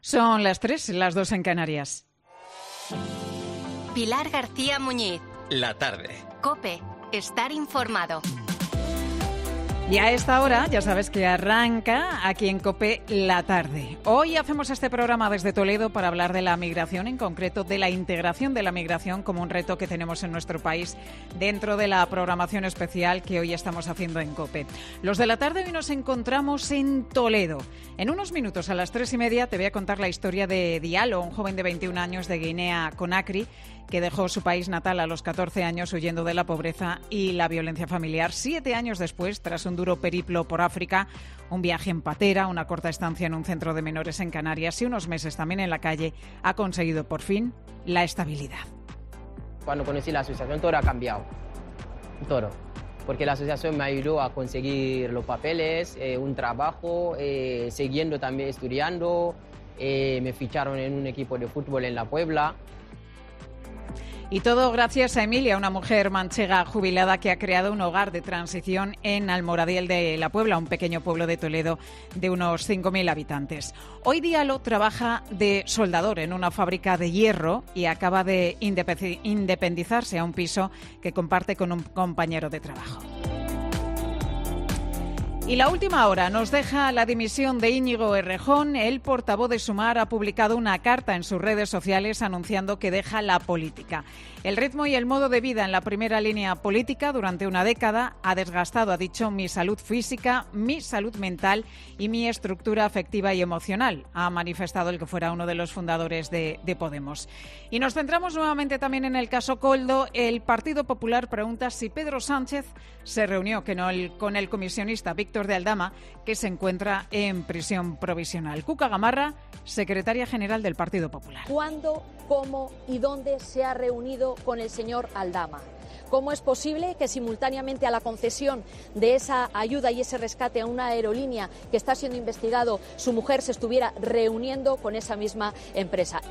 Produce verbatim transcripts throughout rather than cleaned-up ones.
Son las tres, las dos en Canarias. Pilar García Muñiz. La tarde. COPE. Estar informado. Y a esta hora ya sabes que arranca aquí en COPE la tarde. Hoy hacemos este programa desde Toledo para hablar de la migración, en concreto de la integración de la migración como un reto que tenemos en nuestro país dentro de la programación especial que hoy estamos haciendo en COPE. Los de la tarde hoy nos encontramos en Toledo. En unos minutos, a las tres y media, te voy a contar la historia de Diallo, un joven de veintiún años de Guinea-Conakry, que dejó su país natal a los catorce años huyendo de la pobreza y la violencia familiar. Siete años después, tras un duro periplo por África, un viaje en patera, una corta estancia en un centro de menores en Canarias y unos meses también en la calle, ha conseguido por fin la estabilidad. Cuando conocí la asociación, todo ha cambiado. Todo. Porque la asociación me ayudó a conseguir los papeles, eh, un trabajo, eh, siguiendo también estudiando. Eh, me ficharon en un equipo de fútbol en La Puebla. Y todo gracias a Emilia, una mujer manchega jubilada que ha creado un hogar de transición en Almoradiel de la Puebla, un pequeño pueblo de Toledo de unos cinco mil habitantes. Hoy Diallo trabaja de soldador en una fábrica de hierro y acaba de independizarse a un piso que comparte con un compañero de trabajo. Y la última hora nos deja la dimisión de Íñigo Errejón. El portavoz de Sumar ha publicado una carta en sus redes sociales anunciando que deja la política. El ritmo y el modo de vida en la primera línea política durante una década ha desgastado, ha dicho, mi salud física, mi salud mental y mi estructura afectiva y emocional, ha manifestado el que fuera uno de los fundadores de, de Podemos. Y nos centramos nuevamente también en el caso Koldo. El Partido Popular pregunta si Pedro Sánchez se reunió con el comisionista Víctor de Aldama, que se encuentra en prisión provisional. Cuca Gamarra, secretaria general del Partido Popular. ¿Cuándo, cómo y dónde se ha reunido con el señor Aldama? ¿Cómo es posible que simultáneamente a la concesión de esa ayuda y ese rescate a una aerolínea que está siendo investigado, su mujer se estuviera reuniendo con esa misma empresa?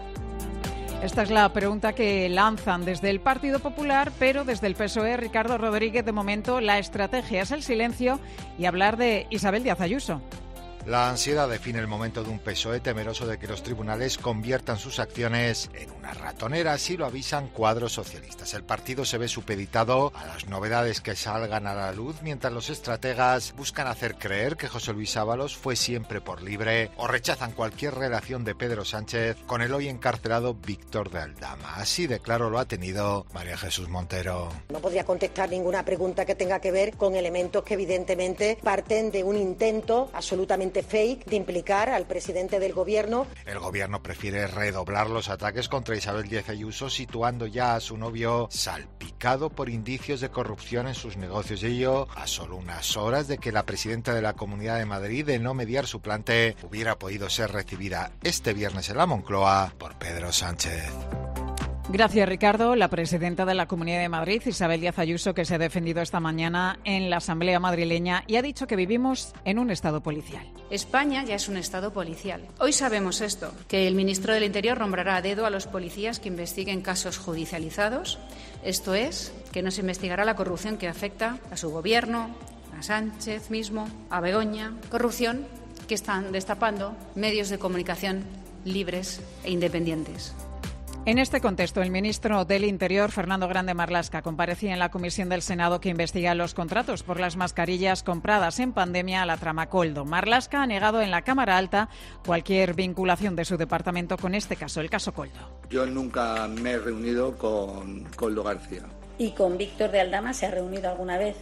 Esta es la pregunta que lanzan desde el Partido Popular, pero desde el P S O E, Ricardo Rodríguez, de momento la estrategia es el silencio y hablar de Isabel Díaz Ayuso. La ansiedad define el momento de un P S O E temeroso de que los tribunales conviertan sus acciones en una ratonera, así lo avisan cuadros socialistas. El partido se ve supeditado a las novedades que salgan a la luz, mientras los estrategas buscan hacer creer que José Luis Ábalos fue siempre por libre o rechazan cualquier relación de Pedro Sánchez con el hoy encarcelado Víctor de Aldama. Así de claro lo ha tenido María Jesús Montero. No podría contestar ninguna pregunta que tenga que ver con elementos que evidentemente parten de un intento absolutamente fake de implicar al presidente del gobierno. El gobierno prefiere redoblar los ataques contra Isabel Díaz Ayuso, situando ya a su novio salpicado por indicios de corrupción en sus negocios, y ello a solo unas horas de que la presidenta de la Comunidad de Madrid, de no mediar su plante, hubiera podido ser recibida este viernes en la Moncloa por Pedro Sánchez. Gracias, Ricardo. La presidenta de la Comunidad de Madrid, Isabel Díaz Ayuso, que se ha defendido esta mañana en la Asamblea madrileña y ha dicho que vivimos en un estado policial. España ya es un estado policial. Hoy sabemos esto, que el ministro del Interior nombrará a dedo a los policías que investiguen casos judicializados. Esto es, que no se investigará la corrupción que afecta a su gobierno, a Sánchez mismo, a Begoña. Corrupción que están destapando medios de comunicación libres e independientes. En este contexto, el ministro del Interior, Fernando Grande Marlaska, comparecía en la comisión del Senado que investiga los contratos por las mascarillas compradas en pandemia a la trama Koldo. Marlaska ha negado en la Cámara Alta cualquier vinculación de su departamento con este caso, el caso Koldo. Yo nunca me he reunido con Koldo García. ¿Y con Víctor de Aldama se ha reunido alguna vez?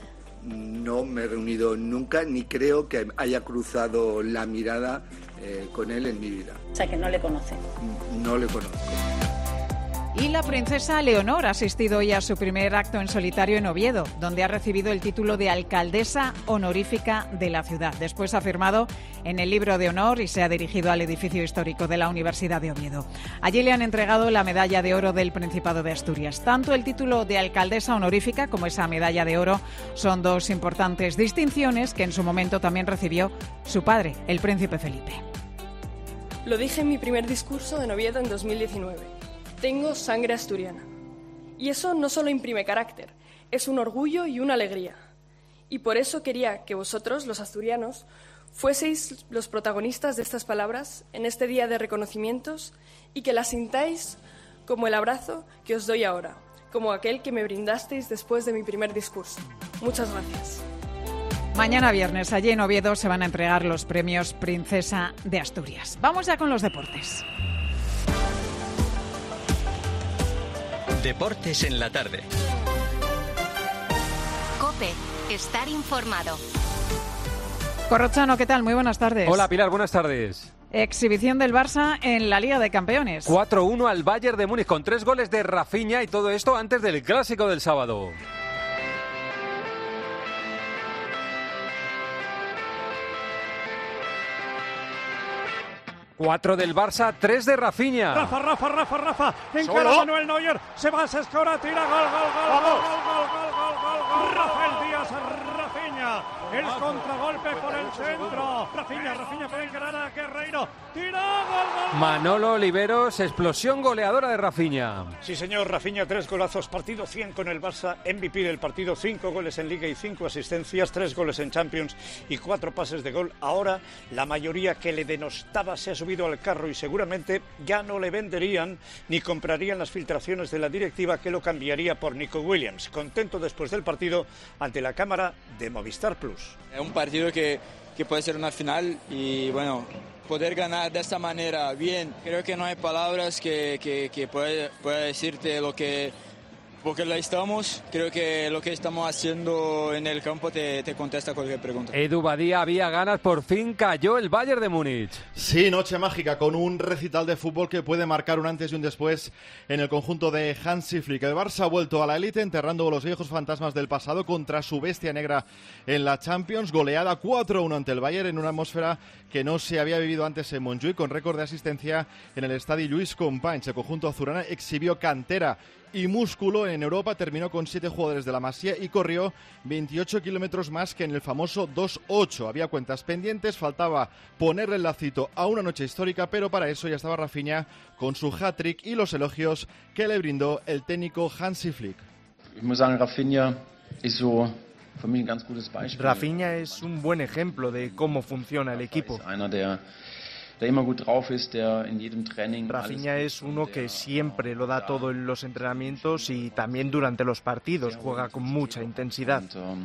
No me he reunido nunca, ni creo que haya cruzado la mirada eh, con él en mi vida. O sea, que no le conoce. No le conozco. Y la princesa Leonor ha asistido hoy a su primer acto en solitario en Oviedo, donde ha recibido el título de alcaldesa honorífica de la ciudad. Después ha firmado en el libro de honor y se ha dirigido al edificio histórico de la Universidad de Oviedo. Allí le han entregado la medalla de oro del Principado de Asturias. Tanto el título de alcaldesa honorífica como esa medalla de oro son dos importantes distinciones que en su momento también recibió su padre, el príncipe Felipe. Lo dije en mi primer discurso en Oviedo en dos mil diecinueve. Tengo sangre asturiana. Y eso no solo imprime carácter, es un orgullo y una alegría. Y por eso quería que vosotros, los asturianos, fueseis los protagonistas de estas palabras en este día de reconocimientos y que las sintáis como el abrazo que os doy ahora, como aquel que me brindasteis después de mi primer discurso. Muchas gracias. Mañana viernes, allí en Oviedo, se van a entregar los premios Princesa de Asturias. Vamos ya con los deportes. Deportes en la tarde. COPE, estar informado. Corrochano, ¿qué tal? Muy buenas tardes. Hola, Pilar, buenas tardes. Exhibición del Barça en la Liga de Campeones. cuatro uno al Bayern de Múnich con tres goles de Rafinha y todo esto antes del Clásico del sábado. Cuatro del Barça, tres de Rafinha. Rafa, Rafa, Rafa, Rafa. Encara Manuel Neuer. Se va a Sescora, tira, gol, gol, gol, gol, gol, gol, gol, gol, gol. Rafael Díaz, Rafinha. El contragolpe por el centro. Rafinha, Rafinha puede encarar a Guerreiro. Tira, gol, gol. Manolo Oliveros, explosión goleadora de Rafinha. Sí, señor, Rafinha, tres golazos. Partido cien con el Barça. M V P del partido, cinco goles en Liga y cinco asistencias, tres goles en Champions y cuatro pases de gol. Ahora, la mayoría que le denostaba se ha subido al carro y seguramente ya no le venderían ni comprarían las filtraciones de la directiva que lo cambiaría por Nico Williams. Contento después del partido ante la cámara de Movistar Plus. Es un partido que, que puede ser una final y bueno, poder ganar de esta manera bien, creo que no hay palabras que, que, que pueda, pueda decirte lo que porque la estamos, creo que lo que estamos haciendo en el campo te, te contesta cualquier pregunta. Edu Badía, había ganas, por fin cayó el Bayern de Múnich. Sí, noche mágica, con un recital de fútbol que puede marcar un antes y un después en el conjunto de Hansi Flick. El Barça ha vuelto a la élite, enterrando los viejos fantasmas del pasado contra su bestia negra en la Champions. Goleada cuatro uno ante el Bayern en una atmósfera que no se había vivido antes en Montjuïc, con récord de asistencia en el estadio Lluís Companys. El conjunto azulgrana exhibió cantera y músculo en Europa, terminó con siete jugadores de la Masía y corrió veintiocho kilómetros más que en el famoso dos ocho. Había cuentas pendientes, faltaba ponerle el lacito a una noche histórica, pero para eso ya estaba Rafinha con su hat-trick y los elogios que le brindó el técnico Hansi Flick. Rafinha es un buen ejemplo de cómo funciona el equipo. Rafinha es uno que siempre lo da todo en los entrenamientos y también durante los partidos, juega con mucha intensidad.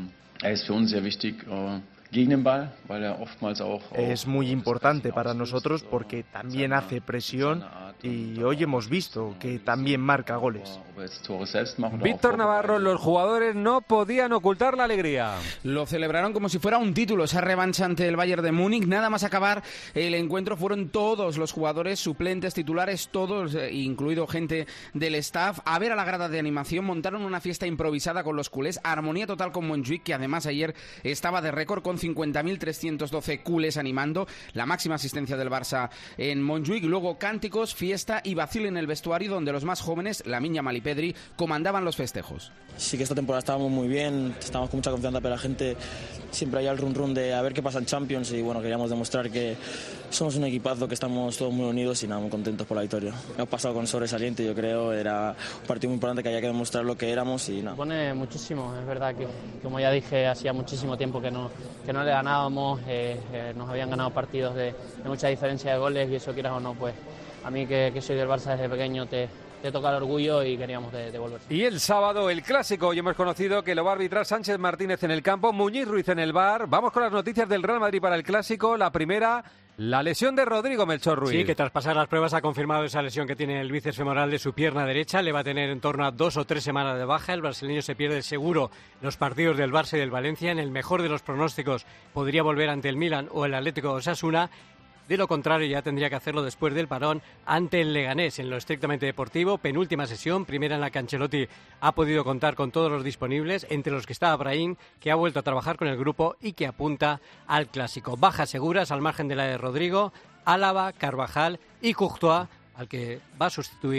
Es muy importante para nosotros porque también hace presión y hoy hemos visto que también marca goles. Víctor Navarro, los jugadores no podían ocultar la alegría. Lo celebraron como si fuera un título, esa revancha ante el Bayern de Múnich. Nada más acabar el encuentro fueron todos los jugadores, suplentes, titulares, todos, incluido gente del staff, a ver a la grada de animación. Montaron una fiesta improvisada con los culés, armonía total con Montjuïc, que además ayer estaba de récord con cincuenta mil trescientos doce culés animando, la máxima asistencia del Barça en Montjuïc. Luego cánticos, fiesta y vacío en el vestuario, donde los más jóvenes, Lamine Yamal y Pedri, comandaban los festejos. Sí que esta temporada estábamos muy bien, estábamos con mucha confianza, pero la gente siempre hay el run run de a ver qué pasa en Champions y bueno, queríamos demostrar que somos un equipazo, que estamos todos muy unidos y nada, muy contentos por la victoria. Hemos pasado con sobresaliente, yo creo, era un partido muy importante que había que demostrar lo que éramos y nada. Me pone muchísimo, es verdad que, como ya dije, hacía muchísimo tiempo que no, que no le ganábamos, eh, eh, nos habían ganado partidos de, de mucha diferencia de goles y eso, quieras o no, pues a mí que, que soy del Barça desde pequeño te... te toca el orgullo y queríamos devolver. De y el sábado, el clásico, hoy hemos conocido que lo va a arbitrar Sánchez Martínez en el campo, Muñiz Ruiz en el V A R. Vamos con las noticias del Real Madrid para el clásico. La primera, la lesión de Rodrigo Melchor Ruiz. Sí, que tras pasar las pruebas ha confirmado esa lesión que tiene el bíceps femoral de su pierna derecha. Le va a tener en torno a dos o tres semanas de baja. El brasileño se pierde seguro los partidos del Barça y del Valencia. En el mejor de los pronósticos podría volver ante el Milan o el Atlético de Osasuna. De lo contrario, ya tendría que hacerlo después del parón ante el Leganés. En lo estrictamente deportivo, penúltima sesión, primera en la que Ancelotti ha podido contar con todos los disponibles, entre los que está Brahim, que ha vuelto a trabajar con el grupo y que apunta al clásico. Bajas seguras al margen de la de Rodrigo, Álava, Carvajal y Courtois, al que va a sustituir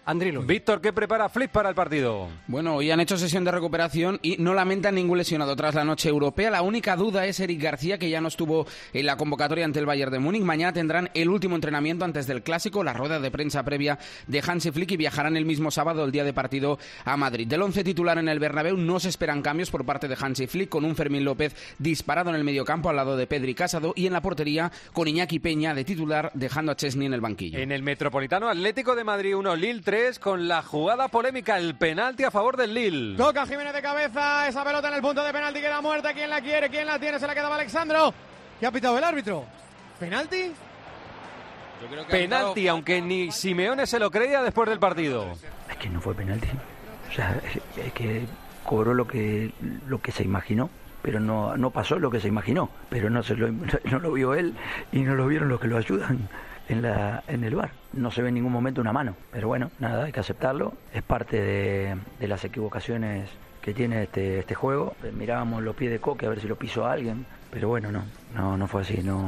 Andrilo. Víctor, ¿qué prepara Flick para el partido? Bueno, hoy han hecho sesión de recuperación y no lamentan ningún lesionado tras la noche europea. La única duda es Eric García, que ya no estuvo en la convocatoria ante el Bayern de Múnich. Mañana tendrán el último entrenamiento antes del Clásico, la rueda de prensa previa de Hansi Flick, y viajarán el mismo sábado, el día de partido, a Madrid. Del once titular en el Bernabéu no se esperan cambios por parte de Hansi Flick, con un Fermín López disparado en el mediocampo al lado de Pedri Casado, y en la portería con Iñaki Peña de titular, dejando a Chesney en el banquillo. En el Metropolitano, Atlético de Madrid uno, Lille tres, con la jugada polémica, el penalti a favor del Lille. Toca Jiménez de cabeza, esa pelota en el punto de penalti, queda muerta. ¿Quién la quiere? ¿Quién la tiene? Se la quedaba Alexandro. ¿Qué ha pitado el árbitro? ¿Penalti? Yo creo que penalti, pitado... aunque ni Simeone se lo creía después del partido. Es que no fue penalti. O sea, es, es que cobró lo que lo que se imaginó, pero no no pasó lo que se imaginó, pero no se lo no lo vio él y no lo vieron los que lo ayudan en la en el V A R. No se ve en ningún momento una mano, pero bueno, nada, hay que aceptarlo. Es parte de, de las equivocaciones que tiene este este juego. Mirábamos los pies de Coque a ver si lo pisó a alguien, pero bueno, no, no no fue así. No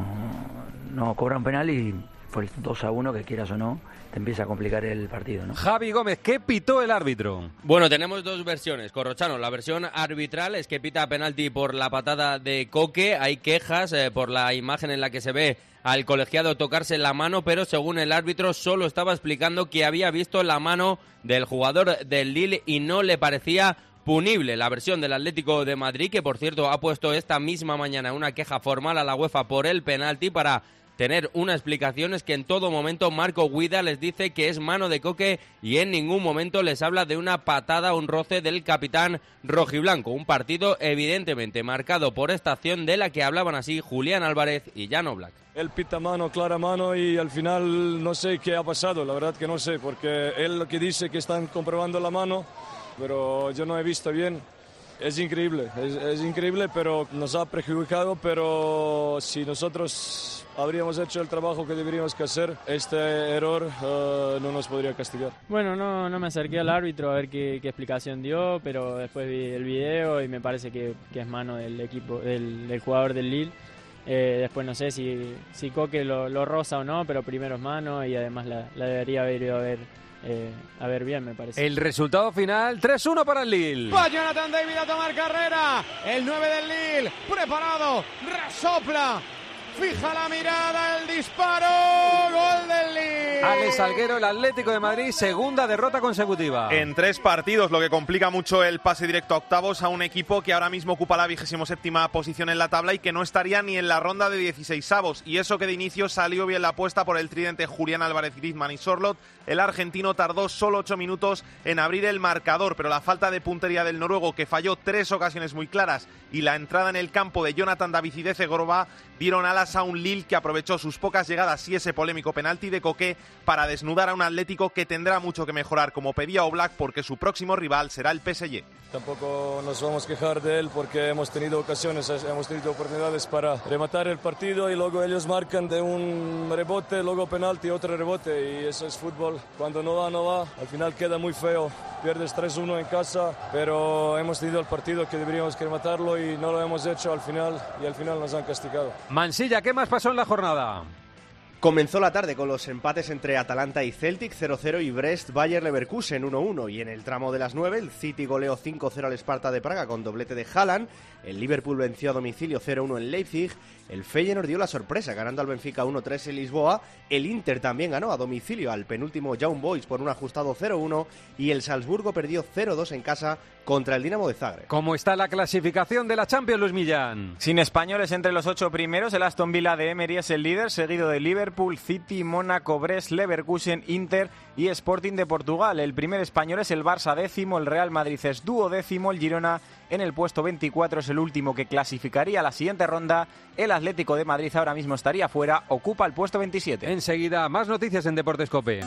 no cobran penal y fue dos a uno, que quieras o no, te empieza a complicar el partido, ¿no? Javi Gómez, ¿qué pitó el árbitro? Bueno, tenemos dos versiones, Corrochano. La versión arbitral es que pita penalti por la patada de Coque. Hay quejas eh, por la imagen en la que se ve al colegiado tocarse la mano, pero según el árbitro solo estaba explicando que había visto la mano del jugador del Lille y no le parecía punible. La versión del Atlético de Madrid, que por cierto ha puesto esta misma mañana una queja formal a la UEFA por el penalti para tener una explicación, es que en todo momento Marco Guida les dice que es mano de Coque y en ningún momento les habla de una patada o un roce del capitán rojiblanco. Un partido evidentemente marcado por esta acción de la que hablaban así Julián Álvarez y Jan Oblak. Él pita mano, clara mano, y al final no sé qué ha pasado, la verdad que no sé, porque él lo que dice que están comprobando la mano, pero yo no he visto bien. Es increíble, es, es increíble, pero nos ha perjudicado, pero si nosotros habríamos hecho el trabajo que deberíamos que hacer, este error uh, no nos podría castigar. Bueno, no, no me acerqué al árbitro a ver qué, qué explicación dio, pero después vi el video y me parece que, que es mano del equipo, del, del jugador del Lille. Eh, después no sé si, si Coque lo, lo roza o no, pero primero es mano y además la, la debería haber ido a ver. Eh, a ver bien, me parece. El resultado final, tres uno para el Lille. Va Jonathan David a tomar carrera. El nueve del Lille, preparado, resopla, fija la mirada, el disparo, gol del Lille. Alex Salguero, el Atlético de Madrid, segunda derrota consecutiva. En tres partidos, lo que complica mucho el pase directo a octavos a un equipo que ahora mismo ocupa la vigésimo séptima posición en la tabla y que no estaría ni en la ronda de dieciseisavos. Y eso que de inicio salió bien la apuesta por el tridente Julián Álvarez, Griezmann y Sorloth. El argentino tardó solo ocho minutos en abrir el marcador, pero la falta de puntería del noruego, que falló tres ocasiones muy claras, y la entrada en el campo de Jonathan David y de Zegorba dieron alas a un Lille que aprovechó sus pocas llegadas y ese polémico penalti de Coque para desnudar a un Atlético que tendrá mucho que mejorar, como pedía Oblak, porque su próximo rival será el P S G. Tampoco nos vamos a quejar de él porque hemos tenido ocasiones, hemos tenido oportunidades para rematar el partido y luego ellos marcan de un rebote, luego penalti, otro rebote, y eso es fútbol. Cuando no va, no va. Al final queda muy feo. Pierdes tres uno en casa, pero hemos tenido el partido que deberíamos que rematarlo y no lo hemos hecho al final, y al final nos han castigado. Mansilla, ¿qué más pasó en la jornada? Comenzó la tarde con los empates entre Atalanta y Celtic cero cero y Brest-Bayer Leverkusen uno uno, y en el tramo de las nueve el City goleó cinco cero al Sparta de Praga con doblete de Haaland, el Liverpool venció a domicilio cero uno en Leipzig, el Feyenoord dio la sorpresa ganando al Benfica uno tres en Lisboa, el Inter también ganó a domicilio al penúltimo Young Boys por un ajustado cero uno y el Salzburgo perdió cero dos en casa contra el Dinamo de Zagreb. ¿Cómo está la clasificación de la Champions, Luis Millán? Sin españoles entre los ocho primeros, el Aston Villa de Emery es el líder, seguido de Liverpool, City, Mónaco, Brest, Leverkusen, Inter y Sporting de Portugal. El primer español es el Barça décimo, el Real Madrid es duodécimo, el Girona en el puesto veinticuatro es el último que clasificaría a la siguiente ronda. El Atlético de Madrid ahora mismo estaría fuera, ocupa el puesto veintisiete. Enseguida, más noticias en Deportes COPE.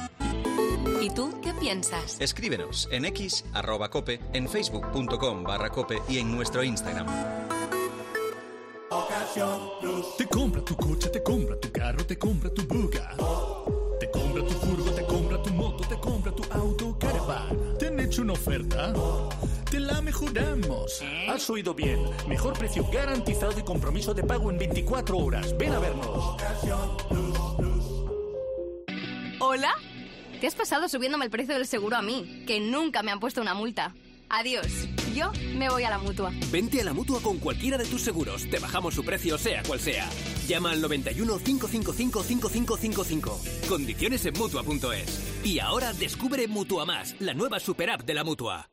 ¿Y tú qué piensas? Escríbenos en X, arroba Cope, en facebook punto com barra Cope y en nuestro Instagram. Te compra tu coche, te compra tu carro, te compra tu buga. Te compra tu furgo, te compra tu moto, te compra tu auto, caravan. ¿Te han hecho una oferta? Te la mejoramos. Has oído bien. Mejor precio garantizado y compromiso de pago en veinticuatro horas. Ven a vernos. ¿Hola? te has pasado subiéndome el precio del seguro a mí, que nunca me han puesto una multa. Adiós, yo me voy a la Mutua. Vente a la Mutua con cualquiera de tus seguros. Te bajamos su precio sea cual sea. Llama al noventa y uno, cinco cinco cinco, cinco cinco cinco cinco. Condiciones en Mutua punto es. Y ahora descubre Mutua Más, la nueva super app de la Mutua.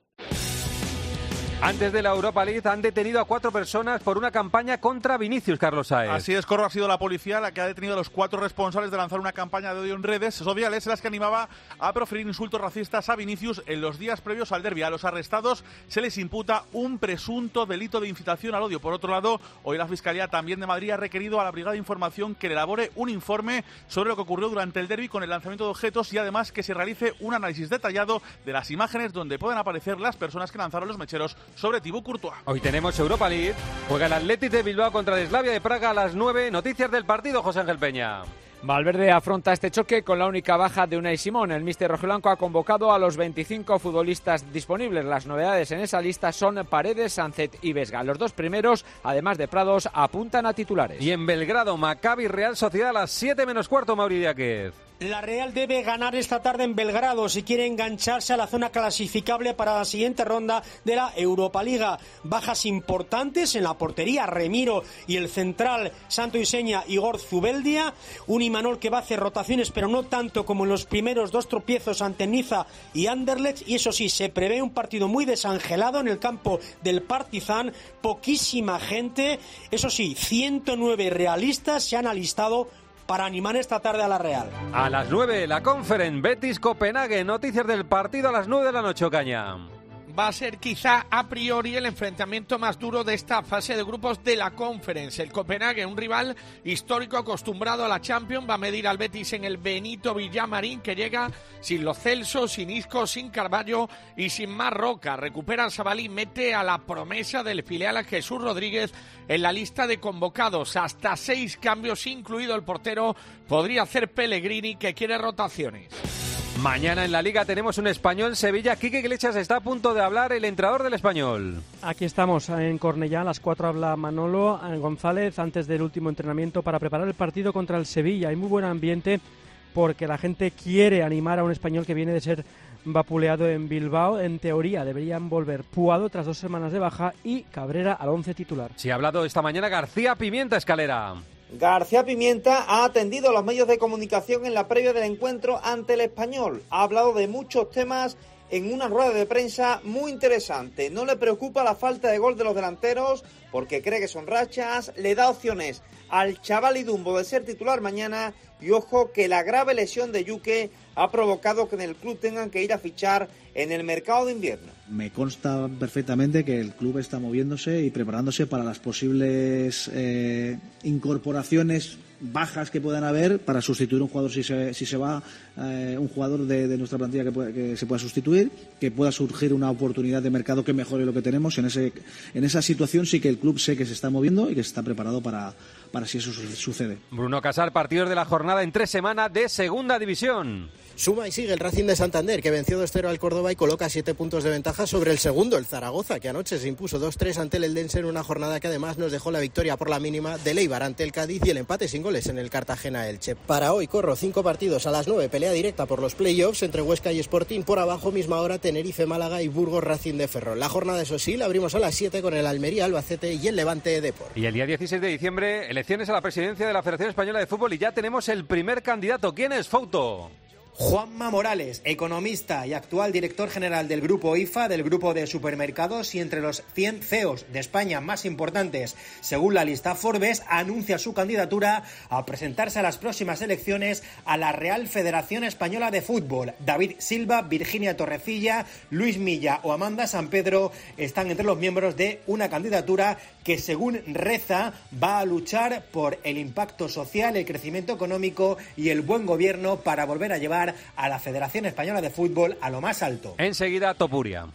Antes de la Europa League han detenido a cuatro personas por una campaña contra Vinicius, Carlos Sáez. Así es, Corro, ha sido la policía la que ha detenido a los cuatro responsables de lanzar una campaña de odio en redes sociales en las que animaba a proferir insultos racistas a Vinicius en los días previos al derbi. A los arrestados se les imputa un presunto delito de incitación al odio. Por otro lado, hoy la Fiscalía también de Madrid ha requerido a la Brigada de Información que le elabore un informe sobre lo que ocurrió durante el derbi con el lanzamiento de objetos y además que se realice un análisis detallado de las imágenes donde pueden aparecer las personas que lanzaron los mecheros sobre Thibaut Courtois. Hoy tenemos Europa League. Juega el Athletic de Bilbao contra el Slavia de Praga a las nueve. Noticias del partido, José Ángel Peña. Valverde afronta este choque con la única baja de Unai Simón. El míster rojiblanco ha convocado a los veinticinco futbolistas disponibles. Las novedades en esa lista son Paredes, Sancet y Vesga. Los dos primeros, además de Prados, apuntan a titulares. Y en Belgrado, Maccabi Real Sociedad a las siete menos cuarto, Mauri Díaz. La Real debe ganar esta tarde en Belgrado si quiere engancharse a la zona clasificable para la siguiente ronda de la Europa Liga. Bajas importantes en la portería, Remiro y el central Santo Iseña, Igor Zubeldia. Un Imanol que va a hacer rotaciones, pero no tanto como en los primeros dos tropiezos ante Niza y Anderlecht. Y eso sí, se prevé un partido muy desangelado en el campo del Partizan. Poquísima gente. Eso sí, ciento nueve realistas se han alistado para animar esta tarde a la Real. A las nueve, la Conference, Betis Copenhague. Noticias del partido a las nueve de la noche, Ocaña. Va a ser quizá a priori el enfrentamiento más duro de esta fase de grupos de la Conference. El Copenhague, un rival histórico acostumbrado a la Champions, va a medir al Betis en el Benito Villamarín, que llega sin Lo Celso, sin Isco, sin Carballo y sin más Roca. Recupera a Sabalí, mete a la promesa del filial a Jesús Rodríguez en la lista de convocados. Hasta seis cambios, incluido el portero, podría hacer Pellegrini, que quiere rotaciones. Mañana en la Liga tenemos un Español-Sevilla. Quique Iglesias está a punto de hablar, el entrenador del Español. Aquí estamos en Cornellá, a las cuatro habla Manolo González antes del último entrenamiento para preparar el partido contra el Sevilla. Hay muy buen ambiente porque la gente quiere animar a un Español que viene de ser vapuleado en Bilbao. En teoría deberían volver Puado tras dos semanas de baja y Cabrera al once titular. Sí, ha hablado esta mañana García Pimienta, Escalera. García Pimienta ha atendido a los medios de comunicación en la previa del encuentro ante el Español. Ha hablado de muchos temas en una rueda de prensa muy interesante. No le preocupa la falta de gol de los delanteros porque cree que son rachas. Le da opciones al chaval Idumbo de ser titular mañana. Y ojo que la grave lesión de Yuque ha provocado que en el club tengan que ir a fichar en el mercado de invierno. Me consta perfectamente que el club está moviéndose y preparándose para las posibles eh, incorporaciones bajas que puedan haber para sustituir un jugador si se, si se va, eh, un jugador de, de nuestra plantilla que, pueda, que se pueda sustituir, que pueda surgir una oportunidad de mercado que mejore lo que tenemos. En, ese, en esa situación sí que el club sé que se está moviendo y que se está preparado para, para si eso sucede. Bruno Casal, partidos de la jornada en tres semanas de Segunda División. Suma y sigue el Racing de Santander, que venció dos cero al Córdoba y coloca siete puntos de ventaja sobre el segundo, el Zaragoza, que anoche se impuso dos tres ante el Eldense en una jornada que además nos dejó la victoria por la mínima del Eibar ante el Cádiz y el empate sin goles en el Cartagena-Elche. Para hoy, Corro, cinco partidos a las nueve, pelea directa por los playoffs entre Huesca y Sporting. Por abajo, misma hora, Tenerife-Málaga y Burgos-Racing de Ferrol. La jornada, eso sí, la abrimos a las siete con el Almería-Albacete y el Levante-Depor. Y el día dieciséis de diciembre, elecciones a la presidencia de la Federación Española de Fútbol y ya tenemos el primer candidato. ¿Quién es? Fouto. Juanma Morales, economista y actual director general del grupo I F A, del grupo de supermercados, y entre los cien C E Os de España más importantes, según la lista Forbes, anuncia su candidatura a presentarse a las próximas elecciones a la Real Federación Española de Fútbol. David Silva, Virginia Torrecilla, Luis Milla o Amanda San Pedro están entre los miembros de una candidatura que, según Reza, va a luchar por el impacto social, el crecimiento económico y el buen gobierno para volver a llevar a la Federación Española de Fútbol a lo más alto. Enseguida, Topuria.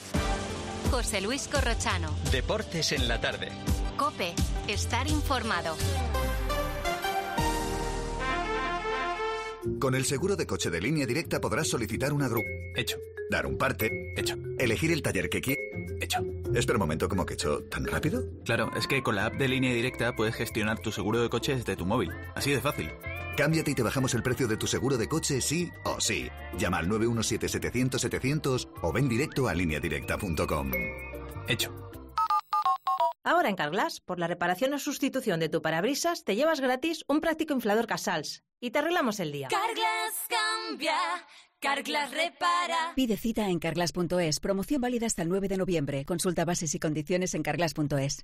José Luis Corrochano. Deportes en la tarde. COPE. Estar informado. Con el seguro de coche de Línea Directa podrás solicitar una grúa. Hecho. Dar un parte. Hecho. Elegir el taller que quieres. Hecho. Espera un momento, ¿cómo que hecho? ¿Tan rápido? Claro, es que con la app de Línea Directa puedes gestionar tu seguro de coche desde tu móvil. Así de fácil. Cámbiate y te bajamos el precio de tu seguro de coche sí o sí. Llama al nueve uno siete setecientos setecientos o ven directo a línea directa punto com. Hecho. Ahora en Carglass, por la reparación o sustitución de tu parabrisas, te llevas gratis un práctico inflador Casals y te arreglamos el día. Carglass cambia, Carglass repara. Pide cita en carglass punto es. Promoción válida hasta el nueve de noviembre. Consulta bases y condiciones en carglass punto es.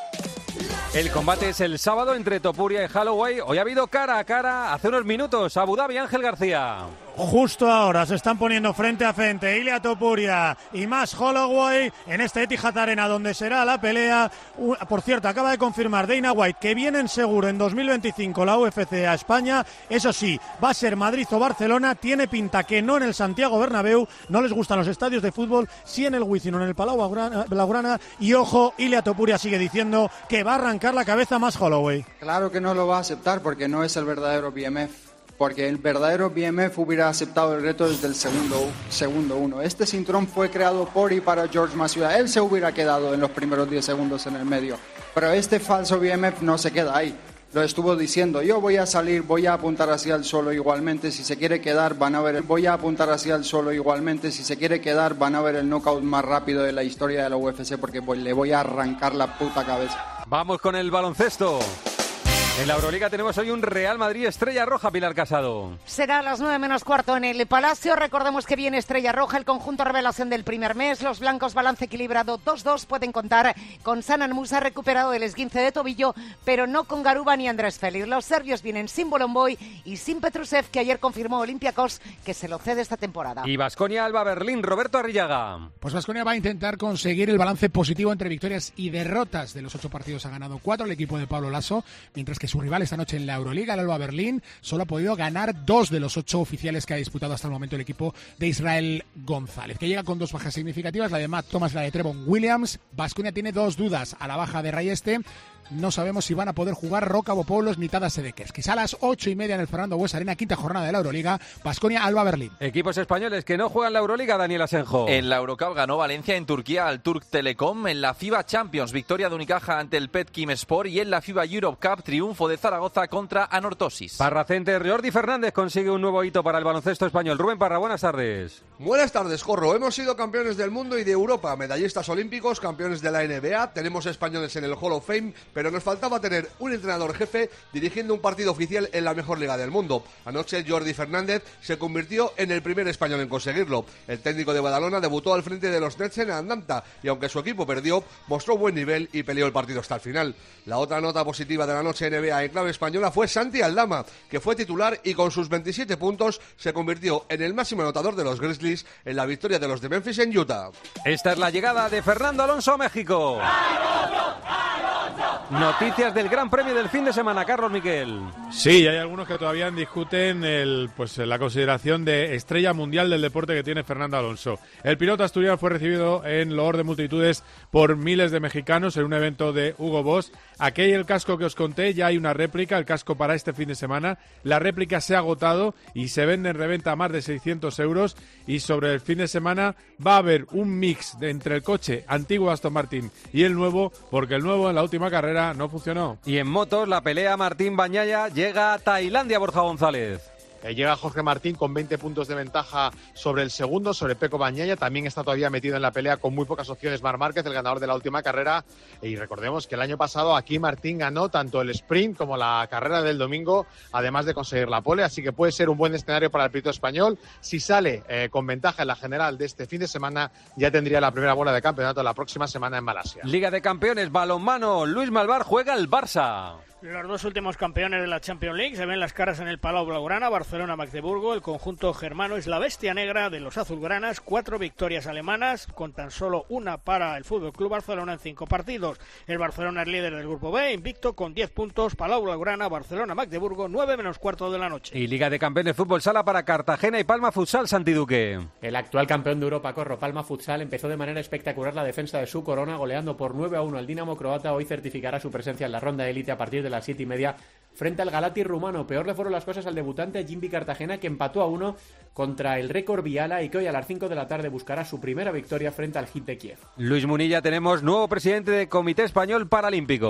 El combate es el sábado entre Topuria y Holloway. Hoy ha habido cara a cara hace unos minutos. Abu Dhabi, Ángel García. Justo ahora se están poniendo frente a frente Ilia Topuria y Max Holloway en este Etihad Arena donde será la pelea. Por cierto, acaba de confirmar Dana White que vienen seguro en dos mil veinticinco la U F C a España. Eso sí, va a ser Madrid o Barcelona. Tiene pinta que no en el Santiago Bernabéu. No les gustan los estadios de fútbol, sí en el Wizzing o en el Palau Blaugrana. Y ojo, Ilia Topuria sigue diciendo que va a arrancar la cabeza a Max Holloway. Claro que no lo va a aceptar porque no es el verdadero B M F. Porque el verdadero B M F hubiera aceptado el reto desde el segundo, segundo uno. Este cinturón fue creado por y para George Masvidal. Él se hubiera quedado en los primeros diez segundos en el medio. Pero este falso B M F no se queda ahí. Lo estuvo diciendo, yo voy a salir, voy a apuntar hacia el suelo igualmente. Si se quiere quedar, van a ver, voy a apuntar hacia el suelo igualmente. Si se quiere quedar, van a ver el knockout más rápido de la historia de la U F C porque voy, le voy a arrancar la puta cabeza. Vamos con el baloncesto. En la Euroliga tenemos hoy un Real Madrid Estrella Roja, Pilar Casado. Será a las nueve menos cuarto en el Palacio. Recordemos que viene Estrella Roja, el conjunto revelación del primer mes. Los blancos, balance equilibrado dos dos. Pueden contar con Sanan Musa, recuperado del esguince de tobillo, pero no con Garuba ni Andrés Félix. Los serbios vienen sin Bolomboy y sin Petrusev, que ayer confirmó Olympiacos que se lo cede esta temporada. Y Baskonia Alba Berlín, Roberto Arrillaga. Pues Baskonia va a intentar conseguir el balance positivo entre victorias y derrotas. De los ocho partidos ha ganado cuatro el equipo de Pablo Lasso, mientras que su rival esta noche en la Euroliga, el Alba Berlín, solo ha podido ganar dos de los ocho oficiales que ha disputado hasta el momento el equipo de Israel González, que llega con dos bajas significativas, la de Matt Thomas y la de Trevon Williams. Baskonia tiene dos dudas a la baja de Rayeste. No sabemos si van a poder jugar Roca Bopolos ni Tadas Sedeques. Quizá a las ocho y media en el Fernando Bues Arena, quinta jornada de la Euroliga, Baskonia Alba Berlín. Equipos españoles que no juegan la Euroliga, Daniel Asenjo. En la Eurocup ganó Valencia en Turquía al Turk Telecom. En la FIBA Champions, victoria de Unicaja ante el Petkim Sport. Y en la FIBA Europe Cup, triunfo de Zaragoza contra Anortosis. Parra Center, Jordi Fernández consigue un nuevo hito para el baloncesto español. Rubén Parra, buenas tardes. Buenas tardes, Corro. Hemos sido campeones del mundo y de Europa, medallistas olímpicos, campeones de la N B A. Tenemos españoles en el Hall of Fame, pero nos faltaba tener un entrenador jefe dirigiendo un partido oficial en la mejor liga del mundo. Anoche Jordi Fernández se convirtió en el primer español en conseguirlo. El técnico de Badalona debutó al frente de los Nets en Andamta y aunque su equipo perdió, mostró buen nivel y peleó el partido hasta el final. La otra nota positiva de la noche N B A en clave española fue Santi Aldama, que fue titular y con sus veintisiete puntos se convirtió en el máximo anotador de los Grizzlies en la victoria de los de Memphis en Utah. Esta es la llegada de Fernando Alonso a México. ¡Alonso! ¡Alonso! Noticias del Gran Premio del fin de semana, Carlos Miquel. Sí, hay algunos que todavía discuten el, pues, la consideración de estrella mundial del deporte que tiene Fernando Alonso. El piloto asturiano fue recibido en loor de multitudes por miles de mexicanos en un evento de Hugo Boss. Aquí hay el casco que os conté, ya hay una réplica, el casco para este fin de semana. La réplica se ha agotado y se vende en reventa a más de seiscientos euros. Y sobre el fin de semana va a haber un mix de entre el coche antiguo Aston Martin y el nuevo, porque el nuevo en la última carrera no funcionó. Y en motos, la pelea Martín Bañaya llega a Tailandia, Borja González. Eh, llega Jorge Martín con veinte puntos de ventaja sobre el segundo, sobre Pecco Bagnaia. También está todavía metido en la pelea con muy pocas opciones Marc Márquez, el ganador de la última carrera. Y recordemos que el año pasado aquí Martín ganó tanto el sprint como la carrera del domingo, además de conseguir la pole. Así que puede ser un buen escenario para el piloto español. Si sale eh, con ventaja en la general de este fin de semana, ya tendría la primera bola de campeonato la próxima semana en Malasia. Liga de Campeones, balonmano. Luis Malvar juega el Barça. Los dos últimos campeones de la Champions League se ven las caras en el Palau Blaugrana, Barcelona-Magdeburgo. El conjunto germano es la bestia negra de los azulgranas. Cuatro victorias alemanas, con tan solo una para el F C Barcelona en cinco partidos. El Barcelona es líder del grupo B, invicto con diez puntos. Palau Blaugrana, Barcelona-Magdeburgo, nueve menos cuarto de la noche. Y Liga de Campeones Fútbol Sala para Cartagena y Palma Futsal, Santi Duque. El actual campeón de Europa, Corro, Palma Futsal, empezó de manera espectacular la defensa de su corona, goleando por nueve a uno al Dinamo croata. Hoy certificará su presencia en la ronda élite a partir de las siete y media frente al Galati rumano. Peor le fueron las cosas al debutante Jimby Cartagena, que empató a uno contra el récord Viala y que hoy a las cinco de la tarde buscará su primera victoria frente al Hit de Kiev. Luis Munilla, tenemos nuevo presidente del Comité Español Paralímpico.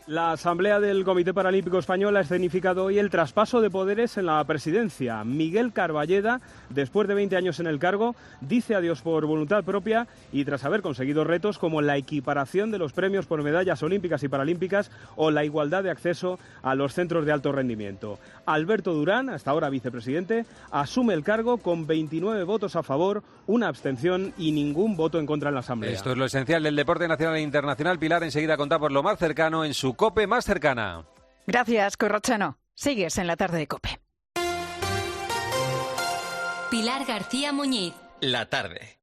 La Asamblea del Comité Paralímpico Español ha escenificado hoy el traspaso de poderes en la presidencia. Miguel Carballeda, después de veinte años en el cargo, dice adiós por voluntad propia y tras haber conseguido retos como la equiparación de los premios por medallas olímpicas y paralímpicas o la igualdad de acceso a los centros de alto rendimiento. Alberto Durán, hasta ahora vicepresidente, asume el cargo con veintinueve votos a favor, una abstención y ningún voto en contra en la Asamblea. Esto es lo esencial del deporte nacional e internacional. Pilar, enseguida contamos lo más cercano en su COPE más cercana. Gracias, Corrochano. Sigues en la tarde de COPE. Pilar García Muñiz. La tarde.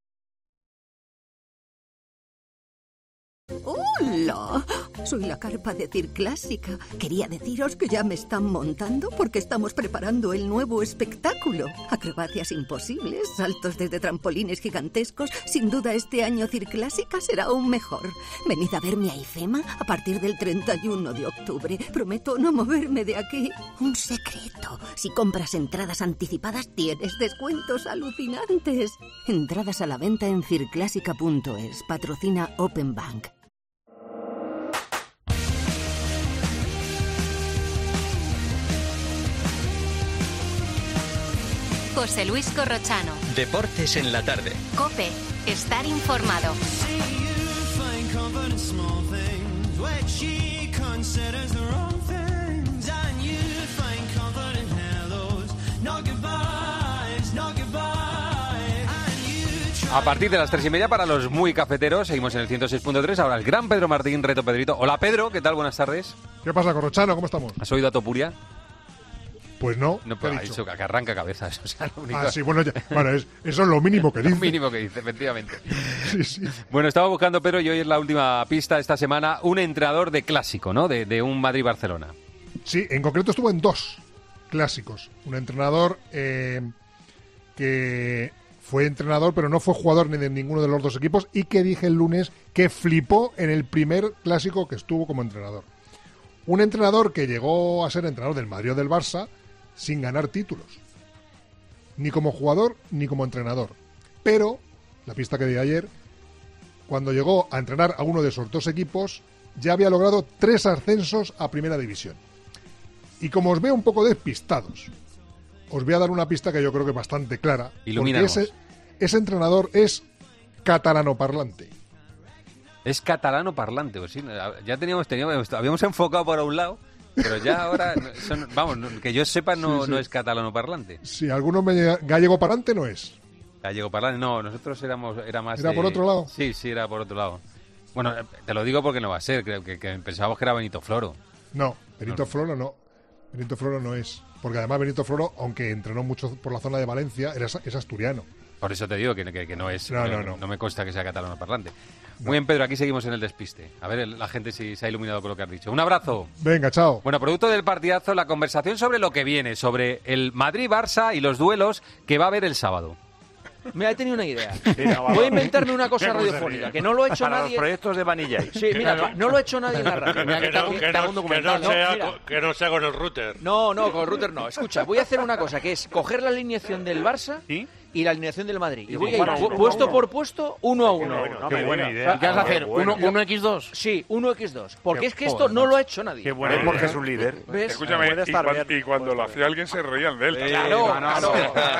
¡Hola! Soy la carpa de Circlásica. Quería deciros que ya me están montando porque estamos preparando el nuevo espectáculo. Acrobacias imposibles, saltos desde trampolines gigantescos. Sin duda este año Circlásica será aún mejor. Venid a verme a IFEMA a partir del treinta y uno de octubre. Prometo no moverme de aquí. Un secreto. Si compras entradas anticipadas tienes descuentos alucinantes. Entradas a la venta en circlásica punto es. Patrocina Open Bank. José Luis Corrochano. Deportes en la tarde. COPE. Estar informado. A partir de las tres y media para los muy cafeteros, seguimos en el ciento seis punto tres. Ahora el gran Pedro Martín, Reto Pedrito. Hola Pedro, ¿qué tal? Buenas tardes. ¿Qué pasa, Corrochano? ¿Cómo estamos? ¿Has oído a Topuria? Pues no. No, pero ha dicho que arranca cabezas. O sea, lo único... Ah, sí, bueno, ya, bueno es, eso es lo mínimo que dice. Lo mínimo que dice, efectivamente. Sí, sí. Bueno, estaba buscando, Pedro, y hoy es la última pista esta semana, un entrenador de clásico, ¿no? De, de un Madrid-Barcelona. Sí, en concreto estuvo en dos clásicos. Un entrenador eh, que fue entrenador, pero no fue jugador ni de ninguno de los dos equipos, y que dije el lunes que flipó en el primer clásico que estuvo como entrenador. Un entrenador que llegó a ser entrenador del Madrid o del Barça sin ganar títulos, ni como jugador ni como entrenador. Pero, la pista que di ayer, cuando llegó a entrenar a uno de esos dos equipos, ya había logrado tres ascensos a Primera División. Y como os veo un poco despistados, os voy a dar una pista que yo creo que es bastante clara. Ilumínanos. Porque ese, ese entrenador es catalano parlante. Es catalano parlante, pues sí, ya teníamos, teníamos habíamos enfocado por un lado, pero ya ahora, son, vamos, que yo sepa, no, sí, sí. no es catalano parlante. Sí, alguno me, gallego parlante no es. Gallego parlante, no, nosotros éramos, era más... ¿Era de, por otro lado? Sí, sí, era por otro lado. Bueno, te lo digo porque no va a ser, creo que, que pensábamos que era Benito Floro. No, Benito no. Floro no. Benito Floro no es. Porque además Benito Floro, aunque entrenó mucho por la zona de Valencia, era, es asturiano. Por eso te digo que, que, que no es. No, no, no, no. No me consta que sea catalano parlante. No. Muy bien, Pedro, aquí seguimos en el despiste. A ver la gente si se ha iluminado con lo que has dicho. Un abrazo. Venga, chao. Bueno, producto del partidazo, la conversación sobre lo que viene, sobre el Madrid-Barça y los duelos que va a haber el sábado. Me he tenido una idea. Voy a inventarme una cosa radiofónica, que no lo ha hecho Para nadie. Los proyectos de Vanilla. Sí, mira, no lo ha hecho nadie en la radio. Que, que, no, que, no, que, no sea, no, que no sea con el router. No, no, con el router no. Escucha, voy a hacer una cosa, que es coger la alineación del Barça ¿sí? y la alineación del Madrid. Y voy a ir uno, puesto uno. por puesto, uno a uno. Bueno, qué buena idea. ¿Qué vas a hacer? Bueno. ¿Uno, ¿Uno equis dos? Sí, uno equis dos. Porque qué es que esto no lo ha hecho nadie. Qué bueno, porque es un líder. ¿Ves? Escúchame, y, cuando, y cuando lo hacía alguien se reían de él. Claro, claro.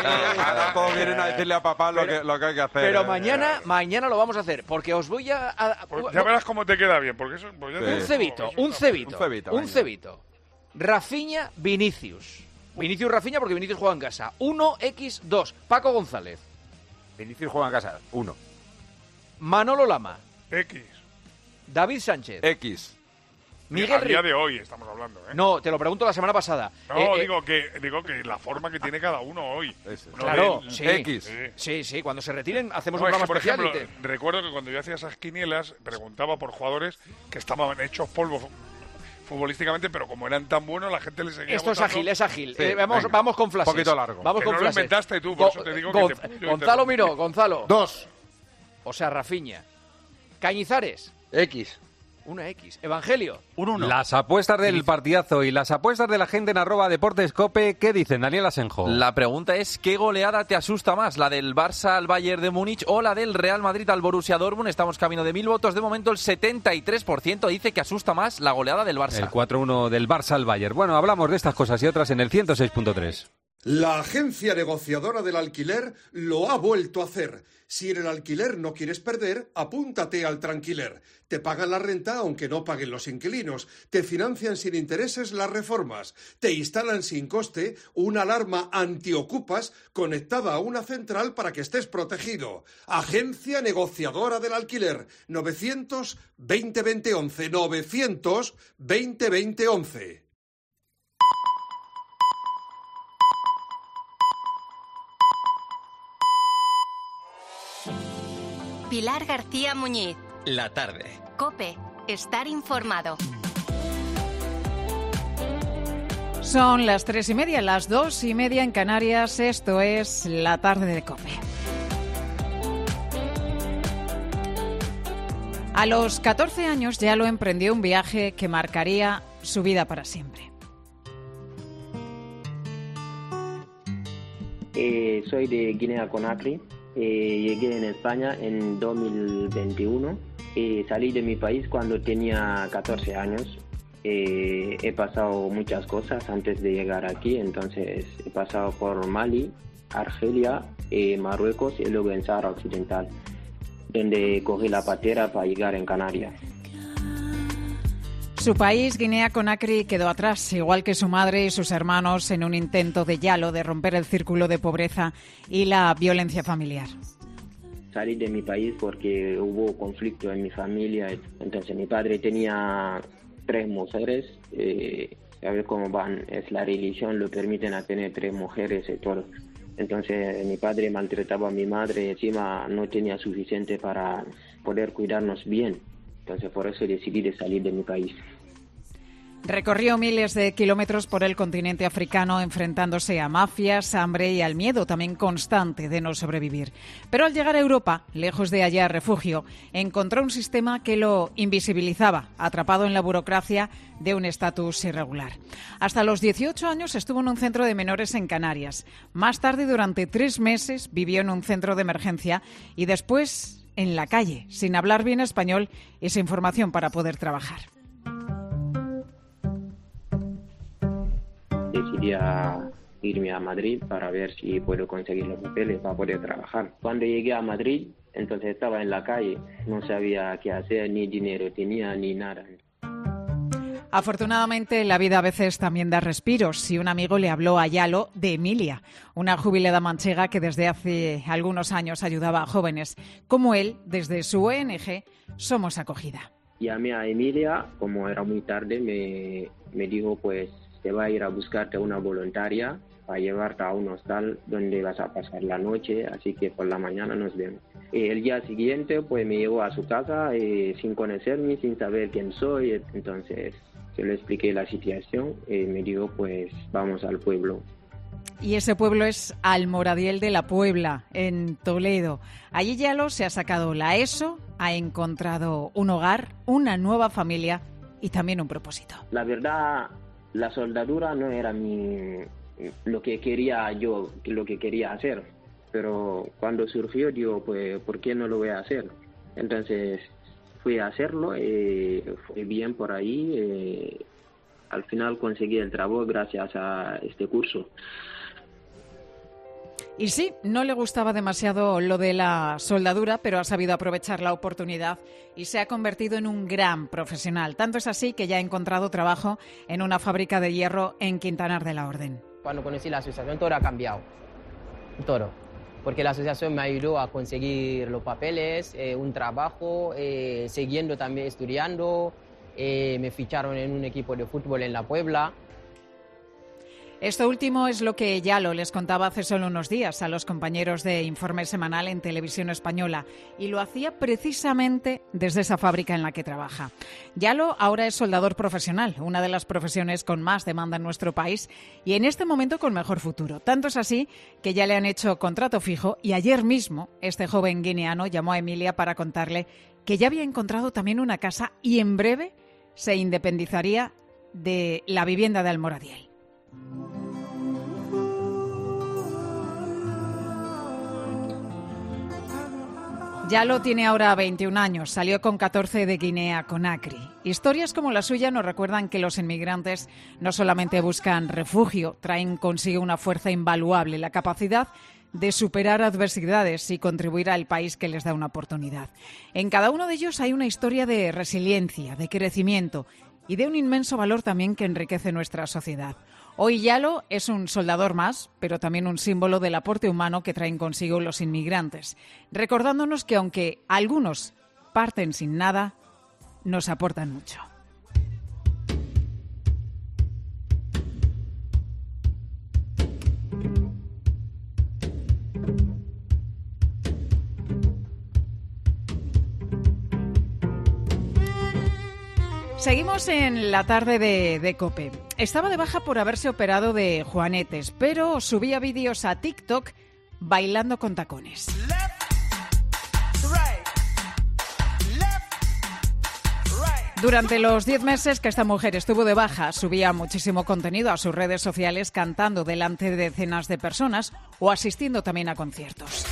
Todos vienen a decirle a papá lo que, lo que hay que hacer. Pero mañana, mañana lo vamos a hacer, porque os voy a... a pues ya verás cómo te queda bien, porque eso... Pues ya sí. Un cebito, un cebito, un cebito. Un cebito. Rafinha, Vinicius. Vinicius, Rafinha, porque Vinicius juega en casa. uno equis dos. Paco González. Vinicius juega en casa. uno. Manolo Lama. X. David Sánchez. X. Miguel a día de hoy estamos hablando, ¿eh? No, te lo pregunto la semana pasada. No, eh, digo, eh, que, digo que la forma que tiene cada uno hoy. Claro, sí, X. Sí. sí, sí, cuando se retiren hacemos no, un programa es que, por especial. Ejemplo, te... Recuerdo que cuando yo hacía esas quinielas, preguntaba por jugadores que estaban hechos polvo futbolísticamente, pero como eran tan buenos, la gente les seguía Esto votando. es ágil, es ágil. Sí, eh, vamos, vamos con flashes. Un poquito largo. Vamos que con no flashes. lo inventaste tú, por Go eso te digo Gonz que te Gonzalo te... Miró, Gonzalo. Dos. O sea, Rafinha. Cañizares. X. Una X. Evangelio. Un uno. Las apuestas del partidazo y las apuestas de la gente en arroba Deportes Cope, ¿qué dicen, Daniel Asenjo? La pregunta es, ¿qué goleada te asusta más? ¿La del Barça al Bayern de Múnich o la del Real Madrid al Borussia Dortmund? Estamos camino de mil votos. De momento el setenta y tres por ciento dice que asusta más la goleada del Barça. El cuatro uno del Barça al Bayern. Bueno, hablamos de estas cosas y otras en el ciento seis punto tres. La agencia negociadora del alquiler lo ha vuelto a hacer. Si en el alquiler no quieres perder, apúntate al Tranquiler. Te pagan la renta aunque no paguen los inquilinos. Te financian sin intereses las reformas. Te instalan sin coste una alarma antiocupas conectada a una central para que estés protegido. Agencia negociadora del alquiler. novecientos veinte veinte once. novecientos veinte veinte once. Pilar García Muñiz. La tarde. COPE. Estar informado. Son las tres y media, las dos y media en Canarias. Esto es La Tarde de COPE. A los catorce años ya lo emprendió un viaje que marcaría su vida para siempre. Eh, soy de Guinea-Conakry. Eh, llegué en España en dos mil veintiuno. Eh, salí de mi país cuando tenía catorce años. Eh, he pasado muchas cosas antes de llegar aquí, entonces he pasado por Mali, Argelia, eh, Marruecos y luego en Sahara Occidental, donde cogí la patera para llegar en Canarias. Su país, Guinea-Conakry, quedó atrás, igual que su madre y sus hermanos, en un intento de Yalo de romper el círculo de pobreza y la violencia familiar. Salí de mi país porque hubo conflicto en mi familia. Entonces mi padre tenía tres mujeres. Eh, ¿Sabes cómo van? Es la religión, lo permiten a tener tres mujeres y todo. Entonces mi padre maltrataba a mi madre, encima no tenía suficiente para poder cuidarnos bien. Entonces por eso decidí de salir de mi país. Recorrió miles de kilómetros por el continente africano enfrentándose a mafias, hambre y al miedo también constante de no sobrevivir. Pero al llegar a Europa, lejos de hallar refugio, encontró un sistema que lo invisibilizaba, atrapado en la burocracia de un estatus irregular. Hasta los dieciocho años estuvo en un centro de menores en Canarias. Más tarde, durante tres meses, vivió en un centro de emergencia y después en la calle, sin hablar bien español y sin formación para poder trabajar. Decidí a irme a Madrid para ver si puedo conseguir los papeles para poder trabajar. Cuando llegué a Madrid, entonces estaba en la calle, no sabía qué hacer, ni dinero tenía, ni nada. Afortunadamente, la vida a veces también da respiros y un amigo le habló a Yalo de Emilia, una jubilada manchega que desde hace algunos años ayudaba a jóvenes como él desde su O N G Somos Acogida. Llamé a Emilia, como era muy tarde, me, me dijo pues te va a ir a buscarte una voluntaria para llevarte a un hostal donde vas a pasar la noche, así que por la mañana nos vemos. El día siguiente pues me llevó a su casa eh, sin conocerme, sin saber quién soy, entonces se le expliqué la situación y me dijo pues vamos al pueblo. Y ese pueblo es Almoradiel de la Puebla, en Toledo. Allí Yalo se ha sacado la ESO, ha encontrado un hogar, una nueva familia y también un propósito. La verdad, la soldadura no era mi, lo que quería yo, lo que quería hacer. Pero cuando surgió, digo, pues, ¿por qué no lo voy a hacer? Entonces fui a hacerlo, eh, fue bien por ahí. Eh, al final conseguí el trabajo gracias a este curso. Y sí, no le gustaba demasiado lo de la soldadura, pero ha sabido aprovechar la oportunidad y se ha convertido en un gran profesional. Tanto es así que ya ha encontrado trabajo en una fábrica de hierro en Quintanar de la Orden. Cuando conocí la asociación, todo ha cambiado. Todo. Porque la asociación me ayudó a conseguir los papeles, eh, un trabajo, eh, siguiendo también estudiando. Eh, me ficharon en un equipo de fútbol en La Puebla. Esto último es lo que Yalo les contaba hace solo unos días a los compañeros de Informe Semanal en Televisión Española, y lo hacía precisamente desde esa fábrica en la que trabaja. Yalo ahora es soldador profesional, una de las profesiones con más demanda en nuestro país y en este momento con mejor futuro. Tanto es así que ya le han hecho contrato fijo, y ayer mismo este joven guineano llamó a Emilia para contarle que ya había encontrado también una casa y en breve se independizaría de la vivienda de Almoradiel. Yalo tiene ahora veintiún años, salió con catorce de Guinea Conakry. Historias como la suya nos recuerdan que los inmigrantes no solamente buscan refugio, traen consigo una fuerza invaluable, la capacidad de superar adversidades y contribuir al país que les da una oportunidad. En cada uno de ellos hay una historia de resiliencia, de crecimiento y de un inmenso valor también que enriquece nuestra sociedad. Hoy Yalo es un soldador más, pero también un símbolo del aporte humano que traen consigo los inmigrantes, recordándonos que aunque algunos parten sin nada, nos aportan mucho. Seguimos en la tarde de, de COPE. Estaba de baja por haberse operado de juanetes, pero subía vídeos a TikTok bailando con tacones. Durante los diez meses que esta mujer estuvo de baja, subía muchísimo contenido a sus redes sociales cantando delante de decenas de personas o asistiendo también a conciertos.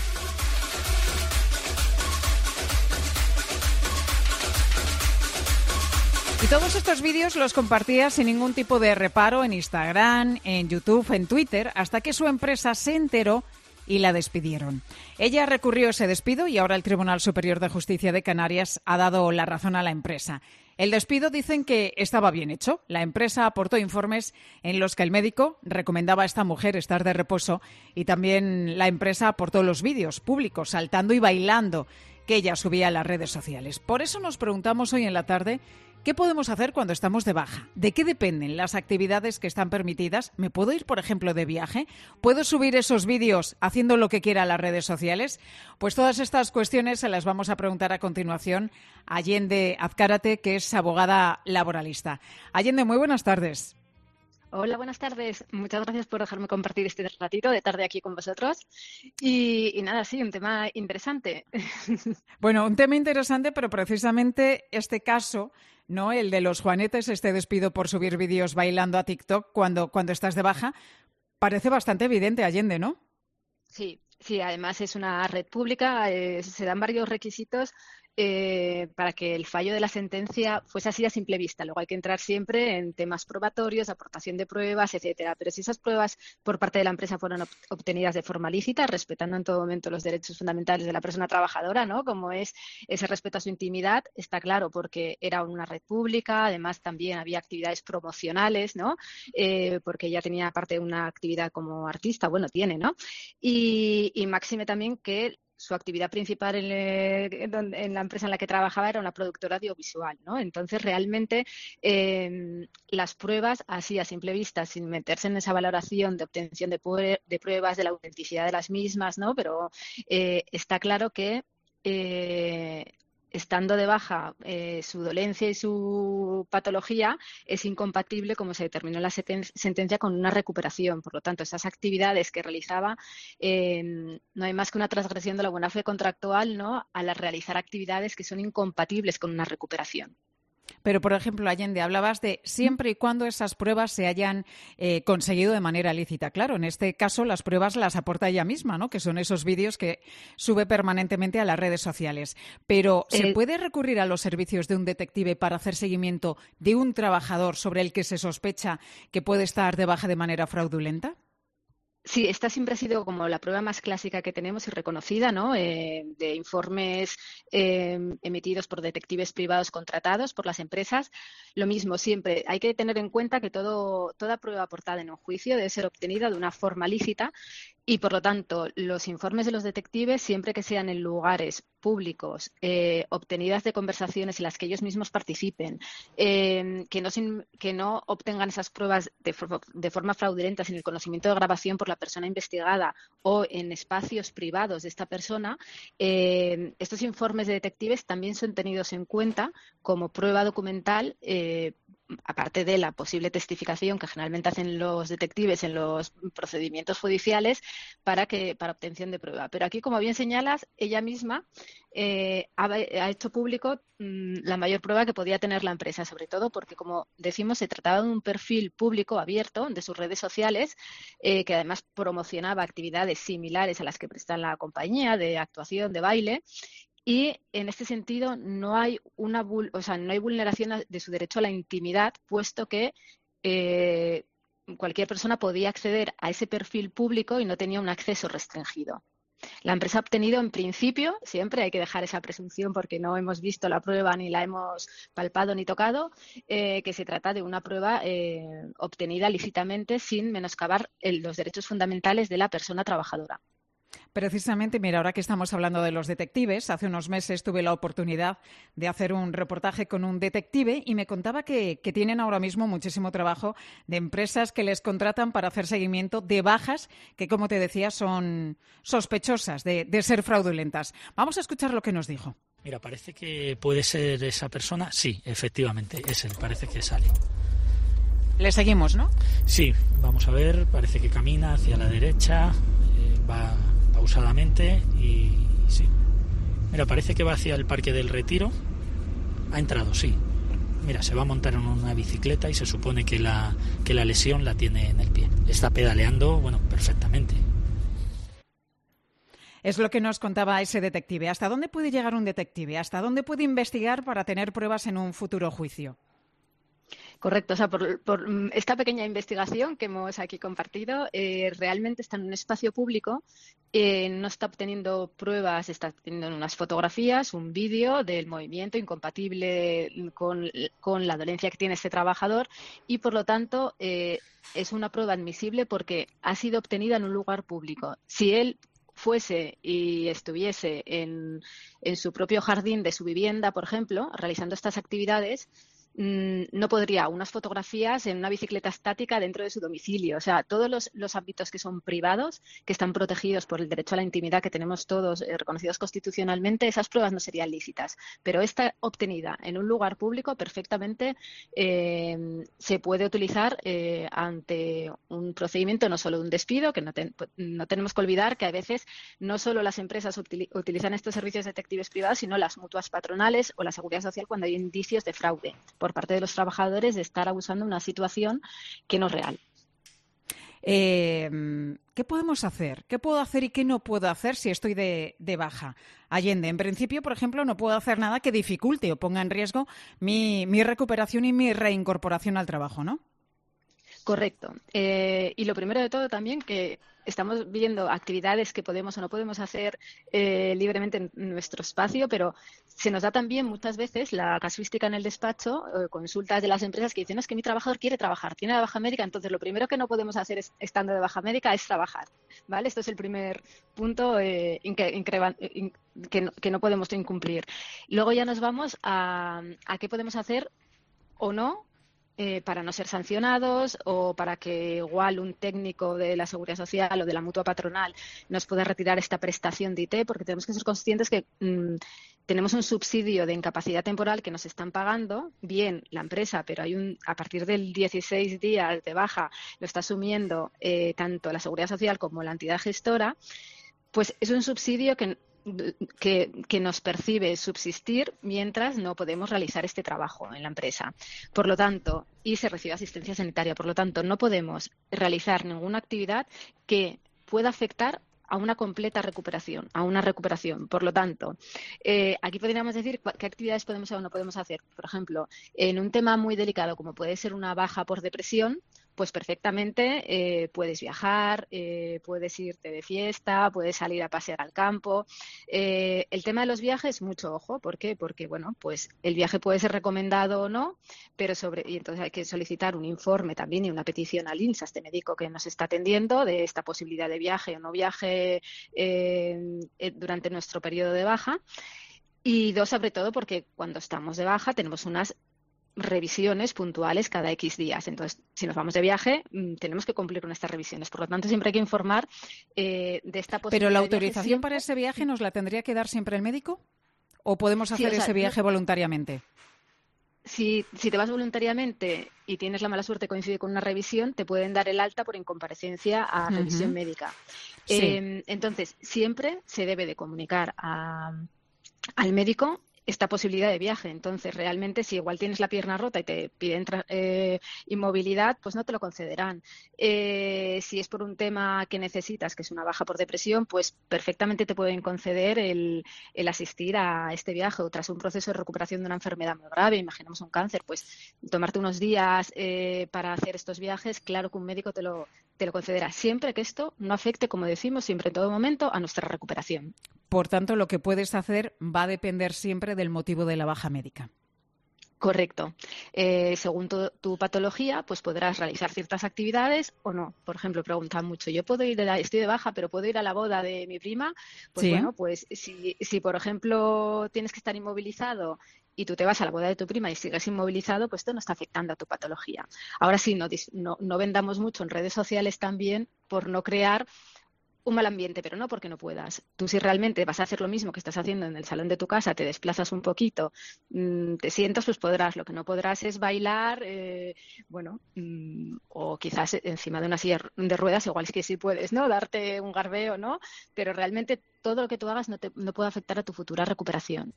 Y todos estos vídeos los compartía sin ningún tipo de reparo en Instagram, en YouTube, en Twitter, hasta que su empresa se enteró y la despidieron. Ella recurrió a ese despido y ahora el Tribunal Superior de Justicia de Canarias ha dado la razón a la empresa. El despido dicen que estaba bien hecho. La empresa aportó informes en los que el médico recomendaba a esta mujer estar de reposo y también la empresa aportó los vídeos públicos saltando y bailando que ella subía a las redes sociales. Por eso nos preguntamos hoy en la tarde: ¿qué podemos hacer cuando estamos de baja? ¿De qué dependen las actividades que están permitidas? ¿Me puedo ir, por ejemplo, de viaje? ¿Puedo subir esos vídeos haciendo lo que quiera a las redes sociales? Pues todas estas cuestiones se las vamos a preguntar a continuación a Allende Azcárate, que es abogada laboralista. Allende, muy buenas tardes. Hola, buenas tardes. Muchas gracias por dejarme compartir este ratito de tarde aquí con vosotros. Y, y nada, sí, un tema interesante. Bueno, un tema interesante, pero precisamente este caso, ¿no? El de los juanetes, este despido por subir vídeos bailando a TikTok cuando, cuando estás de baja, parece bastante evidente, Allende, ¿no? Sí, sí, además es una red pública, eh, se dan varios requisitos Eh, para que el fallo de la sentencia fuese así a simple vista. Luego hay que entrar siempre en temas probatorios, aportación de pruebas, etcétera. Pero si esas pruebas por parte de la empresa fueron ob- obtenidas de forma lícita, respetando en todo momento los derechos fundamentales de la persona trabajadora, ¿no? Como es ese respeto a su intimidad, está claro, porque era una red pública, además también había actividades promocionales, ¿no? Eh, porque ella tenía parte de una actividad como artista, bueno, tiene, ¿no? Y, y máxime también que su actividad principal en, eh, en la empresa en la que trabajaba era una productora audiovisual, ¿no? Entonces, realmente, eh, las pruebas, así a simple vista, sin meterse en esa valoración de obtención de, pu- de pruebas, de la autenticidad de las mismas, ¿no? Pero eh, está claro que eh, estando de baja, eh, su dolencia y su patología es incompatible, como se determinó en la seten- sentencia, con una recuperación. Por lo tanto, esas actividades que realizaba eh, no hay más que una transgresión de la buena fe contractual, ¿no? Al realizar actividades que son incompatibles con una recuperación. Pero, por ejemplo, Allende, hablabas de siempre y cuando esas pruebas se hayan eh, conseguido de manera lícita. Claro, en este caso las pruebas las aporta ella misma, ¿no? Que son esos vídeos que sube permanentemente a las redes sociales. Pero, ¿se Eh, puede recurrir a los servicios de un detective para hacer seguimiento de un trabajador sobre el que se sospecha que puede estar de baja de manera fraudulenta? Sí, esta siempre ha sido como la prueba más clásica que tenemos y reconocida, ¿no? Eh, de informes eh, emitidos por detectives privados contratados por las empresas. Lo mismo, siempre hay que tener en cuenta que todo, toda prueba aportada en un juicio debe ser obtenida de una forma lícita Y, por lo tanto, los informes de los detectives, siempre que sean en lugares públicos, eh, obtenidas de conversaciones en las que ellos mismos participen, eh, que, no sin, que no obtengan esas pruebas de, for de forma fraudulenta sin el conocimiento de grabación por la persona investigada o en espacios privados de esta persona, eh, estos informes de detectives también son tenidos en cuenta como prueba documental, eh, aparte de la posible testificación que generalmente hacen los detectives en los procedimientos judiciales para que para obtención de prueba. Pero aquí, como bien señalas, ella misma eh, ha, ha hecho público mmm, la mayor prueba que podía tener la empresa, sobre todo porque, como decimos, se trataba de un perfil público abierto de sus redes sociales, eh, que además promocionaba actividades similares a las que presta la compañía, de actuación, de baile. Y en este sentido no hay una, o sea, no hay vulneración de su derecho a la intimidad, puesto que eh, cualquier persona podía acceder a ese perfil público y no tenía un acceso restringido. La empresa ha obtenido, en principio, siempre hay que dejar esa presunción porque no hemos visto la prueba ni la hemos palpado ni tocado, eh, que se trata de una prueba eh, obtenida lícitamente sin menoscabar el, los derechos fundamentales de la persona trabajadora. Precisamente, mira, ahora que estamos hablando de los detectives, hace unos meses tuve la oportunidad de hacer un reportaje con un detective y me contaba que, que tienen ahora mismo muchísimo trabajo de empresas que les contratan para hacer seguimiento de bajas que, como te decía, son sospechosas de, de ser fraudulentas. Vamos a escuchar lo que nos dijo. Mira, parece que puede ser esa persona. Sí, efectivamente, es él, parece que sale. Le seguimos, ¿no? Sí, vamos a ver, parece que camina hacia la derecha, eh, va pausadamente y sí. Mira, parece que va hacia el Parque del Retiro. Ha entrado, sí. Mira, se va a montar en una bicicleta y se supone que la, que la lesión la tiene en el pie. Está pedaleando, bueno, perfectamente. Es lo que nos contaba ese detective. ¿Hasta dónde puede llegar un detective? ¿Hasta dónde puede investigar para tener pruebas en un futuro juicio? Correcto, o sea, por, por esta pequeña investigación que hemos aquí compartido, eh, realmente está en un espacio público, eh, no está obteniendo pruebas, está obteniendo unas fotografías, un vídeo del movimiento incompatible con, con la dolencia que tiene este trabajador y, por lo tanto, eh, es una prueba admisible porque ha sido obtenida en un lugar público. Si él fuese y estuviese en, en su propio jardín de su vivienda, por ejemplo, realizando estas actividades, no podría unas fotografías en una bicicleta estática dentro de su domicilio. O sea, todos los, los ámbitos que son privados, que están protegidos por el derecho a la intimidad que tenemos todos eh, reconocidos constitucionalmente, esas pruebas no serían lícitas. Pero esta obtenida en un lugar público perfectamente eh, se puede utilizar eh, ante un procedimiento, no solo un despido, que no, ten, no tenemos que olvidar que a veces no solo las empresas util, utilizan estos servicios detectives privados, sino las mutuas patronales o la seguridad social cuando hay indicios de fraude por parte de los trabajadores de estar abusando de una situación que no es real. Eh, ¿Qué podemos hacer? ¿Qué puedo hacer y qué no puedo hacer si estoy de, de baja? Allende, en principio, por ejemplo, no puedo hacer nada que dificulte o ponga en riesgo mi, mi recuperación y mi reincorporación al trabajo, ¿no? Correcto. Eh, y lo primero de todo también que estamos viendo actividades que podemos o no podemos hacer eh, libremente en nuestro espacio, pero se nos da también muchas veces la casuística en el despacho, eh, consultas de las empresas que dicen, no, es que mi trabajador quiere trabajar, tiene la baja médica, entonces lo primero que no podemos hacer es, estando de baja médica es trabajar, ¿vale? Esto es el primer punto eh, incre, incre, in, que, no, que no podemos incumplir. Luego ya nos vamos a, a qué podemos hacer o no Eh, para no ser sancionados o para que igual un técnico de la Seguridad Social o de la mutua patronal nos pueda retirar esta prestación de I T, porque tenemos que ser conscientes que mmm, tenemos un subsidio de incapacidad temporal que nos están pagando, bien la empresa, pero hay un a partir del dieciséis días de baja lo está asumiendo eh, tanto la Seguridad Social como la entidad gestora, pues es un subsidio que Que, que nos percibe subsistir mientras no podemos realizar este trabajo en la empresa. Por lo tanto, y se recibe asistencia sanitaria, por lo tanto, no podemos realizar ninguna actividad que pueda afectar a una completa recuperación, a una recuperación. Por lo tanto, eh, aquí podríamos decir qué actividades podemos o no podemos hacer. Por ejemplo, en un tema muy delicado como puede ser una baja por depresión, pues perfectamente eh, puedes viajar, eh, puedes irte de fiesta, puedes salir a pasear al campo. Eh, el tema de los viajes, mucho ojo. ¿Por qué? Porque, bueno, pues el viaje puede ser recomendado o no, pero sobre y entonces hay que solicitar un informe también y una petición al INSS, a este médico que nos está atendiendo, de esta posibilidad de viaje o no viaje eh, durante nuestro periodo de baja. Y dos, sobre todo, porque cuando estamos de baja tenemos unas revisiones puntuales cada X días. Entonces, si nos vamos de viaje, tenemos que cumplir con estas revisiones. Por lo tanto, siempre hay que informar eh, de esta posibilidad. ¿Pero la de autorización siempre... para ese viaje nos la tendría que dar siempre el médico? ¿O podemos hacer sí, o sea, ese viaje no... voluntariamente? Si, si te vas voluntariamente y tienes la mala suerte de coincidir con una revisión, te pueden dar el alta por incomparecencia a uh-huh. revisión médica. Sí. Eh, entonces, siempre se debe de comunicar a, al médico esta posibilidad de viaje. Entonces, realmente, si igual tienes la pierna rota y te piden eh, inmovilidad, pues no te lo concederán. Eh, si es por un tema que necesitas, que es una baja por depresión, pues perfectamente te pueden conceder el, el asistir a este viaje. O tras un proceso de recuperación de una enfermedad muy grave, imaginemos un cáncer, pues tomarte unos días eh, para hacer estos viajes, claro que un médico te lo, te lo concederá, siempre que esto no afecte, como decimos, siempre en todo momento, a nuestra recuperación. Por tanto, lo que puedes hacer va a depender siempre del motivo de la baja médica. Correcto. Eh, según tu, tu patología, pues podrás realizar ciertas actividades o no. Por ejemplo, preguntan mucho, yo puedo ir, a la, estoy de baja, pero puedo ir a la boda de mi prima. Pues sí. Bueno, pues si, si, por ejemplo, tienes que estar inmovilizado y tú te vas a la boda de tu prima y sigues inmovilizado, pues esto no está afectando a tu patología. Ahora sí, no, no, no vendamos mucho en redes sociales también por no crear un mal ambiente, pero no porque no puedas. Tú, si realmente vas a hacer lo mismo que estás haciendo en el salón de tu casa, te desplazas un poquito, mmm, te sientas, pues podrás. Lo que no podrás es bailar, eh, bueno, mmm, o quizás encima de una silla de ruedas, igual es que sí puedes, ¿no? Darte un garbeo, ¿no? Pero realmente todo lo que tú hagas no, te, no puede afectar a tu futura recuperación.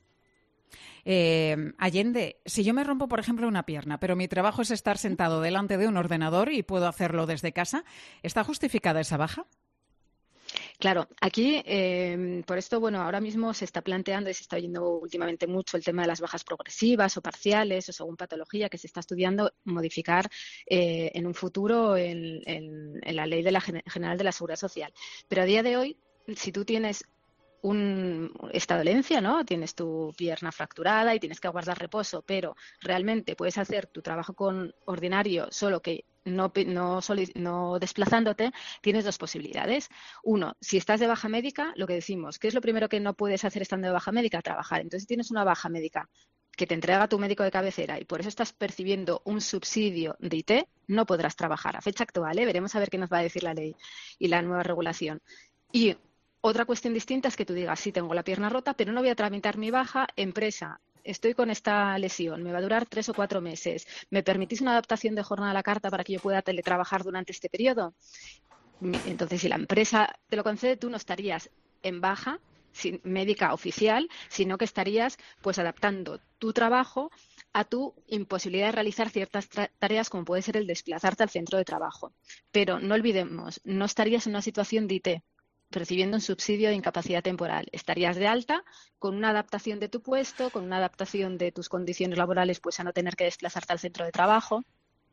Eh, Allende, si yo me rompo, por ejemplo, una pierna, pero mi trabajo es estar sentado delante de un ordenador y puedo hacerlo desde casa, ¿está justificada esa baja? Claro, aquí, eh, por esto, bueno, ahora mismo se está planteando y se está oyendo últimamente mucho el tema de las bajas progresivas o parciales o según patología, que se está estudiando modificar eh, en un futuro en, en, en la Ley de la General de la Seguridad Social. Pero a día de hoy, si tú tienes un, esta dolencia, ¿no? Tienes tu pierna fracturada y tienes que guardar reposo, pero realmente puedes hacer tu trabajo con ordinario, solo que no, no, no desplazándote, tienes dos posibilidades. Uno, si estás de baja médica, lo que decimos, ¿qué es lo primero que no puedes hacer estando de baja médica? Trabajar. Entonces, si tienes una baja médica que te entrega tu médico de cabecera y por eso estás percibiendo un subsidio de I T, no podrás trabajar. A fecha actual, ¿eh? Veremos a ver qué nos va a decir la ley y la nueva regulación. Y otra cuestión distinta es que tú digas, sí, tengo la pierna rota, pero no voy a tramitar mi baja, empresa, estoy con esta lesión, me va a durar tres o cuatro meses. ¿Me permitís una adaptación de jornada a la carta para que yo pueda teletrabajar durante este periodo? Entonces, si la empresa te lo concede, tú no estarías en baja sin, médica oficial, sino que estarías pues adaptando tu trabajo a tu imposibilidad de realizar ciertas tareas como puede ser el desplazarte al centro de trabajo. Pero no olvidemos, no estarías en una situación de I T, recibiendo un subsidio de incapacidad temporal. Estarías de alta con una adaptación de tu puesto, con una adaptación de tus condiciones laborales, pues a no tener que desplazarte al centro de trabajo.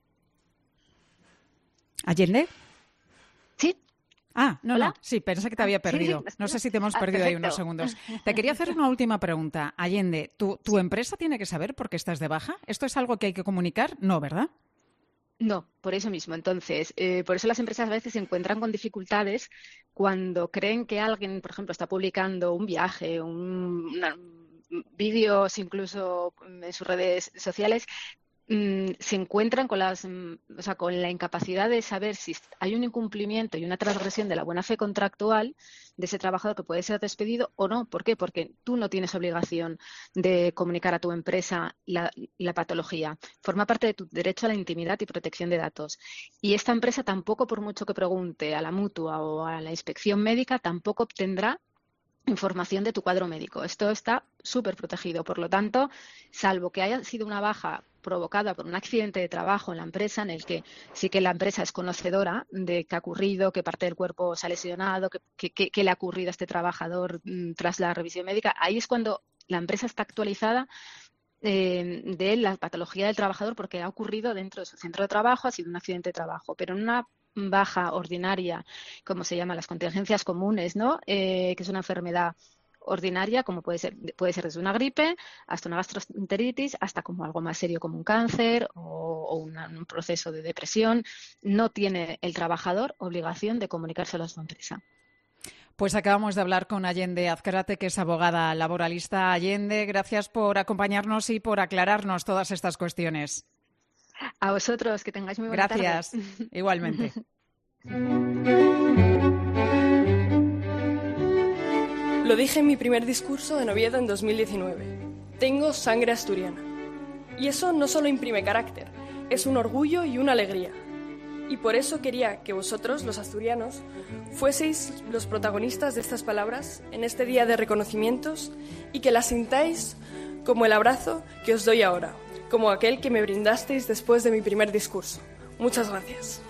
¿Allende? Sí. Ah, no, ¿Hola? no. Sí, pensé que te había perdido. Sí, no sé si te hemos ah, perdido perfecto. ahí unos segundos. Te quería hacer una última pregunta. Allende, ¿tu, ¿tu empresa tiene que saber por qué estás de baja? ¿Esto es algo que hay que comunicar? No, ¿verdad? No, por eso mismo. Entonces, eh, por eso las empresas a veces se encuentran con dificultades cuando creen que alguien, por ejemplo, está publicando un viaje, un, una, vídeos incluso en sus redes sociales, mmm, se encuentran con las, o sea, con la incapacidad de saber si hay un incumplimiento y una transgresión de la buena fe contractual de ese trabajador que puede ser despedido o no. ¿Por qué? Porque tú no tienes obligación de comunicar a tu empresa la, la patología. Forma parte de tu derecho a la intimidad y protección de datos. Y esta empresa tampoco, por mucho que pregunte a la mutua o a la inspección médica, tampoco obtendrá información de tu cuadro médico. Esto está súper protegido. Por lo tanto, salvo que haya sido una baja provocada por un accidente de trabajo en la empresa, en el que sí que la empresa es conocedora de qué ha ocurrido, qué parte del cuerpo se ha lesionado, qué, qué, qué le ha ocurrido a este trabajador mmm, tras la revisión médica, ahí es cuando la empresa está actualizada eh, de la patología del trabajador porque ha ocurrido dentro de su centro de trabajo, ha sido un accidente de trabajo, pero en una baja ordinaria, como se llama, las contingencias comunes, ¿no? Eh, que es una enfermedad ordinaria, como puede ser, puede ser desde una gripe hasta una gastroenteritis, hasta como algo más serio como un cáncer o, o una, un proceso de depresión, no tiene el trabajador obligación de comunicárselo a su empresa. Pues acabamos de hablar con Allende Azcárate, que es abogada laboralista. Allende, gracias por acompañarnos y por aclararnos todas estas cuestiones. A vosotros, que tengáis muy buena tarde. Gracias, igualmente. Lo dije en mi primer discurso en Oviedo en dos mil diecinueve. Tengo sangre asturiana. Y eso no solo imprime carácter, es un orgullo y una alegría. Y por eso quería que vosotros, los asturianos, fueseis los protagonistas de estas palabras en este día de reconocimientos y que las sintáis como el abrazo que os doy ahora, como aquel que me brindasteis después de mi primer discurso. Muchas gracias.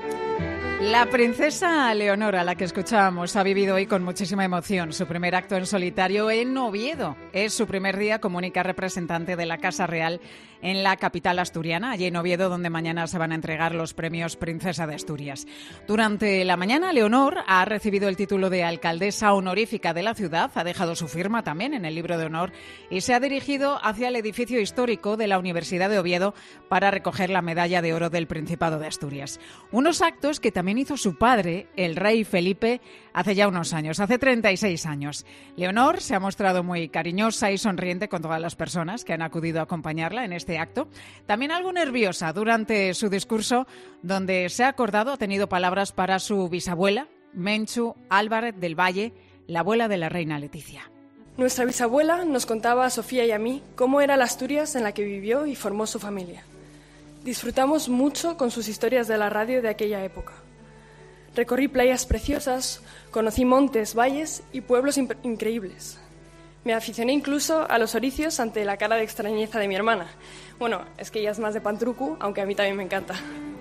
La princesa Leonor, a la que escuchábamos, ha vivido hoy con muchísima emoción su primer acto en solitario en Oviedo. Es su primer día como única representante de la Casa Real en la capital asturiana, allí en Oviedo, donde mañana se van a entregar los premios Princesa de Asturias. Durante la mañana, Leonor ha recibido el título de alcaldesa honorífica de la ciudad, ha dejado su firma también en el libro de honor y se ha dirigido hacia el edificio histórico de la Universidad de Oviedo para recoger la medalla de oro del Principado de Asturias. Unos actos que también hizo su padre, el rey Felipe, hace ya unos años, hace treinta y seis años. Leonor se ha mostrado muy cariñosa y sonriente con todas las personas que han acudido a acompañarla en este acto. También algo nerviosa durante su discurso, donde se ha acordado, ha tenido palabras para su bisabuela, Menchu Álvarez del Valle, la abuela de la reina Leticia. Nuestra bisabuela nos contaba a Sofía y a mí cómo era la Asturias en la que vivió y formó su familia. Disfrutamos mucho con sus historias de la radio de aquella época. Recorrí playas preciosas, conocí montes, valles y pueblos imp- increíbles. Me aficioné incluso a los oricios ante la cara de extrañeza de mi hermana. Bueno, es que ella es más de Pantrucu, aunque a mí también me encanta.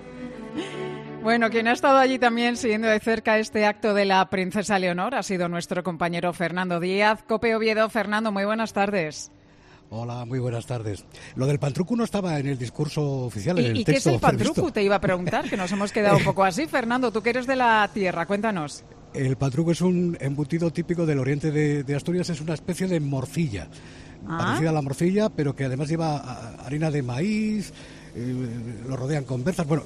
Bueno, quien ha estado allí también siguiendo de cerca este acto de la princesa Leonor ha sido nuestro compañero Fernando Díaz. COPE Oviedo. Fernando, muy buenas tardes. Hola, muy buenas tardes. Lo del pantruco no estaba en el discurso oficial, en el ¿Y, ¿y texto qué es el pantruco? previsto. Te iba a preguntar, que nos hemos quedado un poco así. Fernando, tú que eres de la tierra, cuéntanos. El pantruco es un embutido típico del oriente de, de Asturias, es una especie de morcilla, Ah. parecida a la morcilla, pero que además lleva a- harina de maíz, eh, lo rodean con berzas, bueno,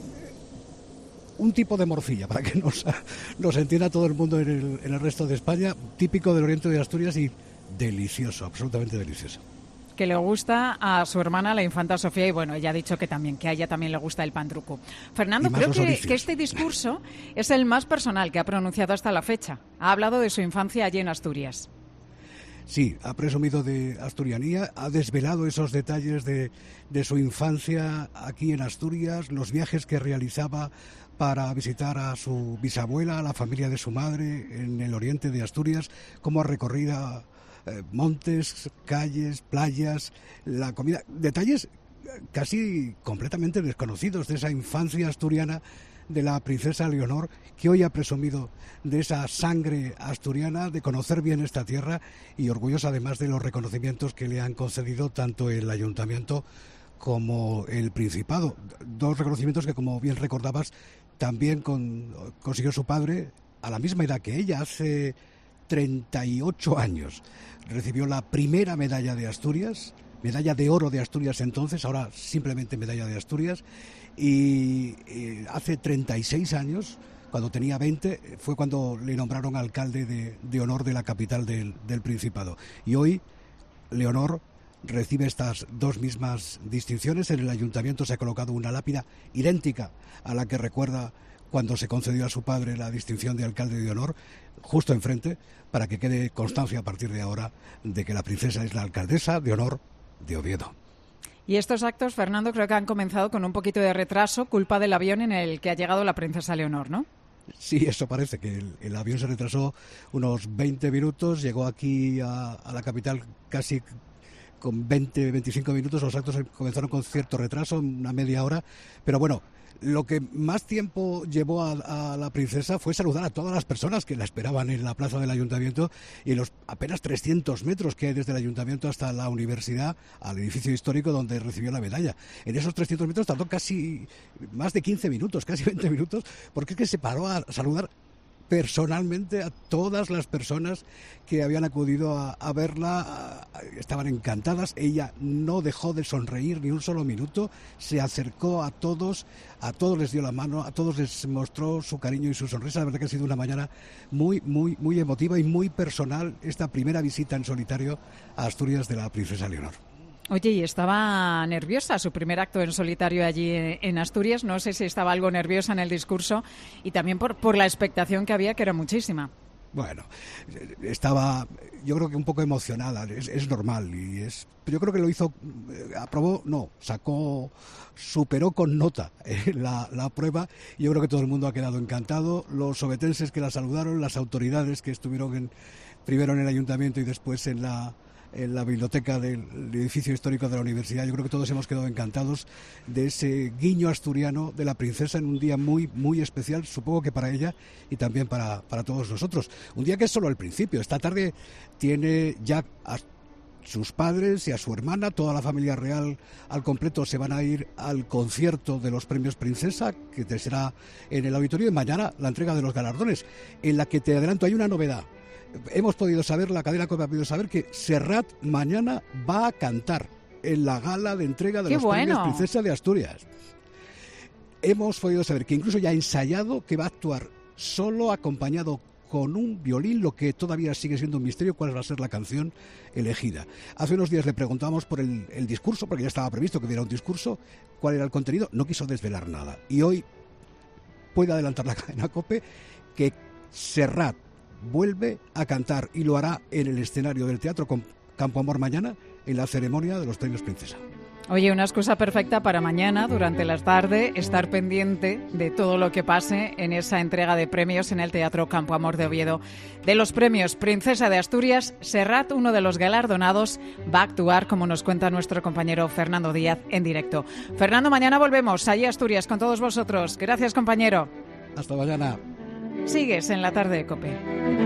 un tipo de morcilla, para que nos, nos entienda todo el mundo en el, en el resto de España, típico del oriente de Asturias y delicioso, absolutamente delicioso. Que le gusta a su hermana, la infanta Sofía, y bueno, ella ha dicho que también, que a ella también le gusta el pantruco. Fernando, Y más creo los que, oricios. que este discurso es el más personal que ha pronunciado hasta la fecha. Ha hablado de su infancia allí en Asturias. Sí, ha presumido de asturianía, ha desvelado esos detalles de, de su infancia aquí en Asturias, los viajes que realizaba para visitar a su bisabuela, a la familia de su madre en el oriente de Asturias, cómo ha recorrido eh, montes, calles, playas, la comida, detalles casi completamente desconocidos de esa infancia asturiana de la princesa Leonor, que hoy ha presumido de esa sangre asturiana, de conocer bien esta tierra y orgullosa además de los reconocimientos que le han concedido tanto el ayuntamiento como el Principado. Dos reconocimientos que, como bien recordabas, también con, consiguió su padre a la misma edad que ella, hace treinta y ocho años. Recibió la primera medalla de Asturias, medalla de oro de Asturias entonces, ahora simplemente medalla de Asturias, y eh, hace treinta y seis años, cuando tenía veinte, fue cuando le nombraron alcalde de, de honor de la capital del, del Principado. Y hoy, Leonor recibe estas dos mismas distinciones. En el ayuntamiento se ha colocado una lápida idéntica a la que recuerda cuando se concedió a su padre la distinción de alcalde de honor, justo enfrente, para que quede constancia a partir de ahora de que la princesa es la alcaldesa de honor de Oviedo. Y estos actos, Fernando, creo que han comenzado con un poquito de retraso, culpa del avión en el que ha llegado la princesa Leonor, ¿no? Sí, eso parece, que el, el avión se retrasó unos veinte minutos, llegó aquí a, a la capital casi con veinte, veinticinco minutos. Los actos comenzaron con cierto retraso, una media hora, pero bueno, lo que más tiempo llevó a, a la princesa fue saludar a todas las personas que la esperaban en la plaza del ayuntamiento y en los apenas trescientos metros que hay desde el ayuntamiento hasta la universidad, al edificio histórico donde recibió la medalla. En esos trescientos metros tardó casi más de quince minutos, casi veinte minutos, porque es que se paró a saludar personalmente a todas las personas que habían acudido a, a verla. Estaban encantadas. Ella no dejó de sonreír ni un solo minuto, se acercó a todos, a todos les dio la mano, a todos les mostró su cariño y su sonrisa. La verdad que ha sido una mañana muy, muy, muy emotiva y muy personal esta primera visita en solitario a Asturias de la princesa Leonor. Oye, y estaba nerviosa, su primer acto en solitario allí en Asturias. No sé si estaba algo nerviosa en el discurso y también por, por la expectación que había, que era muchísima. Bueno, estaba, yo creo que un poco emocionada, es, es normal y es. Yo creo que lo hizo, aprobó, no, sacó, superó con nota eh, la, la prueba. Yo creo que todo el mundo ha quedado encantado. Los obetenses que la saludaron, las autoridades que estuvieron en, primero en el ayuntamiento y después en la en la biblioteca del edificio histórico de la universidad. Yo creo que todos hemos quedado encantados de ese guiño asturiano de la princesa en un día muy, muy especial, supongo que para ella y también para, para todos nosotros. Un día que es solo el principio. Esta tarde tiene ya a sus padres y a su hermana, toda la familia real al completo se van a ir al concierto de los premios Princesa, que será en el auditorio, y mañana la entrega de los galardones, en la que te adelanto, hay una novedad. Hemos podido saber, la cadena COPE ha podido saber que Serrat mañana va a cantar en la gala de entrega de ¡Qué los bueno! premios Princesa de Asturias. Hemos podido saber que incluso ya ha ensayado que va a actuar solo, acompañado con un violín, lo que todavía sigue siendo un misterio cuál va a ser la canción elegida. Hace unos días le preguntábamos por el, el discurso, porque ya estaba previsto que diera un discurso, cuál era el contenido, no quiso desvelar nada. Y hoy puede adelantar la cadena COPE que Serrat vuelve a cantar y lo hará en el escenario del Teatro Campo Amor mañana en la ceremonia de los premios Princesa. Oye, una excusa perfecta para mañana, durante la tarde, estar pendiente de todo lo que pase en esa entrega de premios en el Teatro Campo Amor de Oviedo. De los premios Princesa de Asturias, Serrat, uno de los galardonados, va a actuar, como nos cuenta nuestro compañero Fernando Díaz, en directo. Fernando, mañana volvemos allí a Asturias con todos vosotros. Gracias, compañero. Hasta mañana. Sigues en la tarde de COPE.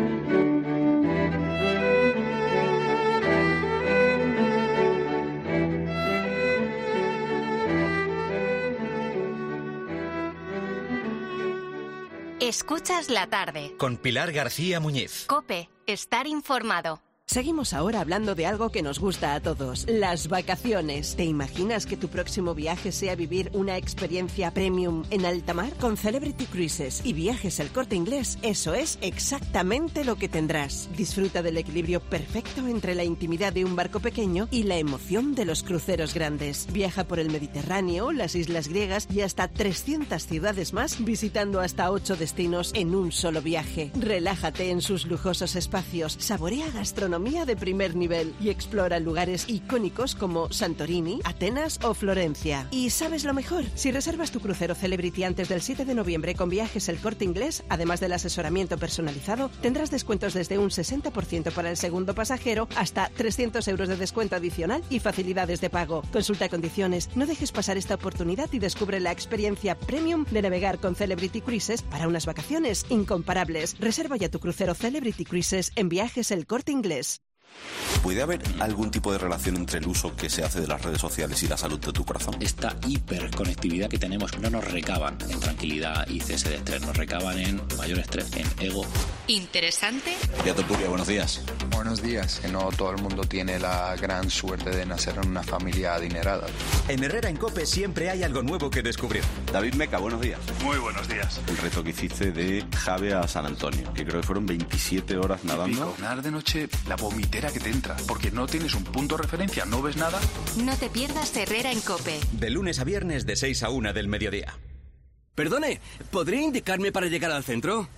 Escuchas la tarde. Con Pilar García Muñiz. COPE, estar informado. Seguimos ahora hablando de algo que nos gusta a todos, las vacaciones. ¿Te imaginas que tu próximo viaje sea vivir una experiencia premium en alta mar? Con Celebrity Cruises y Viajes El Corte Inglés, eso es exactamente lo que tendrás. Disfruta del equilibrio perfecto entre la intimidad de un barco pequeño y la emoción de los cruceros grandes. Viaja por el Mediterráneo, las islas griegas y hasta trescientas ciudades más, visitando hasta ocho destinos en un solo viaje. Relájate en sus lujosos espacios, saborea gastronomía de primer nivel y explora lugares icónicos como Santorini, Atenas o Florencia. ¿Y sabes lo mejor? Si reservas tu crucero Celebrity antes del siete de noviembre con Viajes El Corte Inglés, además del asesoramiento personalizado, tendrás descuentos desde un sesenta por ciento para el segundo pasajero hasta trescientos euros de descuento adicional y facilidades de pago. Consulta condiciones. No dejes pasar esta oportunidad y descubre la experiencia premium de navegar con Celebrity Cruises para unas vacaciones incomparables. Reserva ya tu crucero Celebrity Cruises en Viajes El Corte Inglés. ¿Puede haber algún tipo de relación entre el uso que se hace de las redes sociales y la salud de tu corazón? Esta hiperconectividad que tenemos no nos recaban en tranquilidad y cese de estrés, nos recaban en mayor estrés, en ego. ¿Interesante? Ya Topuria, buenos días. Buenos días, que no todo el mundo tiene la gran suerte de nacer en una familia adinerada. En Herrera en COPE siempre hay algo nuevo que descubrir. David Meca, buenos días. Muy buenos días. El reto que hiciste de Jave a San Antonio, que creo que fueron veintisiete horas nadando. Nadar de noche, la vomitera que te entra, porque no tienes un punto de referencia, no ves nada. No te pierdas Herrera en COPE. De lunes a viernes de seis a una del mediodía. Perdone, ¿podría indicarme para llegar al centro?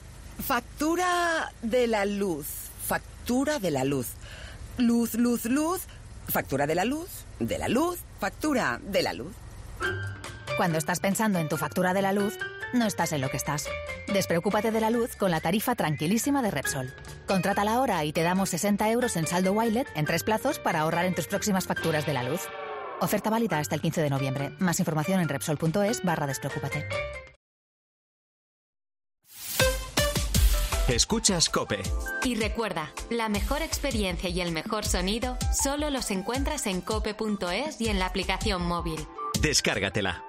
Factura de la luz. Factura de la luz. Luz, luz, luz. Factura de la luz. De la luz. Factura de la luz. Cuando estás pensando en tu factura de la luz, no estás en lo que estás. Despreocúpate de la luz con la tarifa tranquilísima de Repsol. Contrátala ahora y te damos sesenta euros en saldo Wilet en tres plazos para ahorrar en tus próximas facturas de la luz. Oferta válida hasta el quince de noviembre. Más información en Repsol.es barra despreocúpate. Escuchas COPE. Y recuerda, la mejor experiencia y el mejor sonido solo los encuentras en cope punto es y en la aplicación móvil. Descárgatela.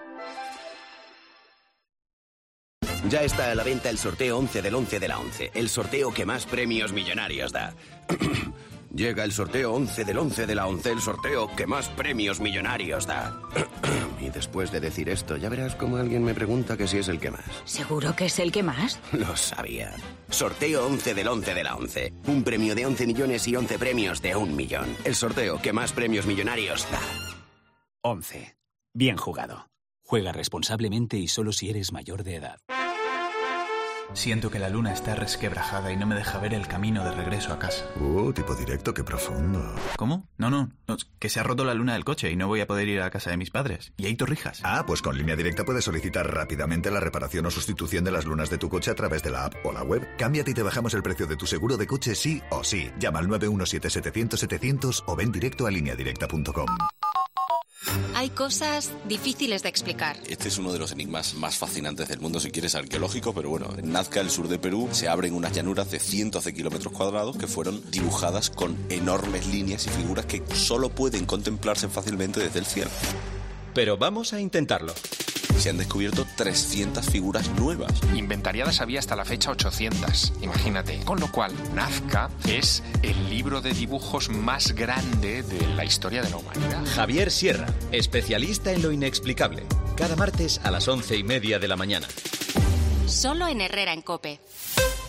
Ya está a la venta el sorteo once del once de la once, el sorteo que más premios millonarios da. Llega el sorteo once del once de la once, el sorteo que más premios millonarios da. Y después de decir esto, ya verás cómo alguien me pregunta que si es el que más. ¿Seguro que es el que más? Lo sabía. Sorteo once del once de la once. Un premio de once millones y once premios de un millón. El sorteo que más premios millonarios da. once. Bien jugado. Juega responsablemente y solo si eres mayor de edad. Siento que la luna está resquebrajada y no me deja ver el camino de regreso a casa. Uh, tipo directo, qué profundo. ¿Cómo? No, no, no, que se ha roto la luna del coche y no voy a poder ir a casa de mis padres. Y hay torrijas. Ah, pues con Línea Directa puedes solicitar rápidamente la reparación o sustitución de las lunas de tu coche a través de la app o la web. Cámbiate y te bajamos el precio de tu seguro de coche sí o sí. Llama al nueve uno siete setecientos setecientos o ven directo a línea directa punto com. Hay cosas difíciles de explicar. Este es uno de los enigmas más fascinantes del mundo, si quieres, arqueológico, pero bueno, en Nazca, el sur de Perú, se abren unas llanuras de cientos de kilómetros cuadrados que fueron dibujadas con enormes líneas y figuras que solo pueden contemplarse fácilmente desde el cielo. Pero vamos a intentarlo. Se han descubierto trescientas figuras nuevas. Inventariadas había hasta la fecha ochocientas, imagínate. Con lo cual, Nazca es el libro de dibujos más grande de la historia de la humanidad. Javier Sierra, especialista en lo inexplicable. Cada martes a las once y media de la mañana. Solo en Herrera en COPE.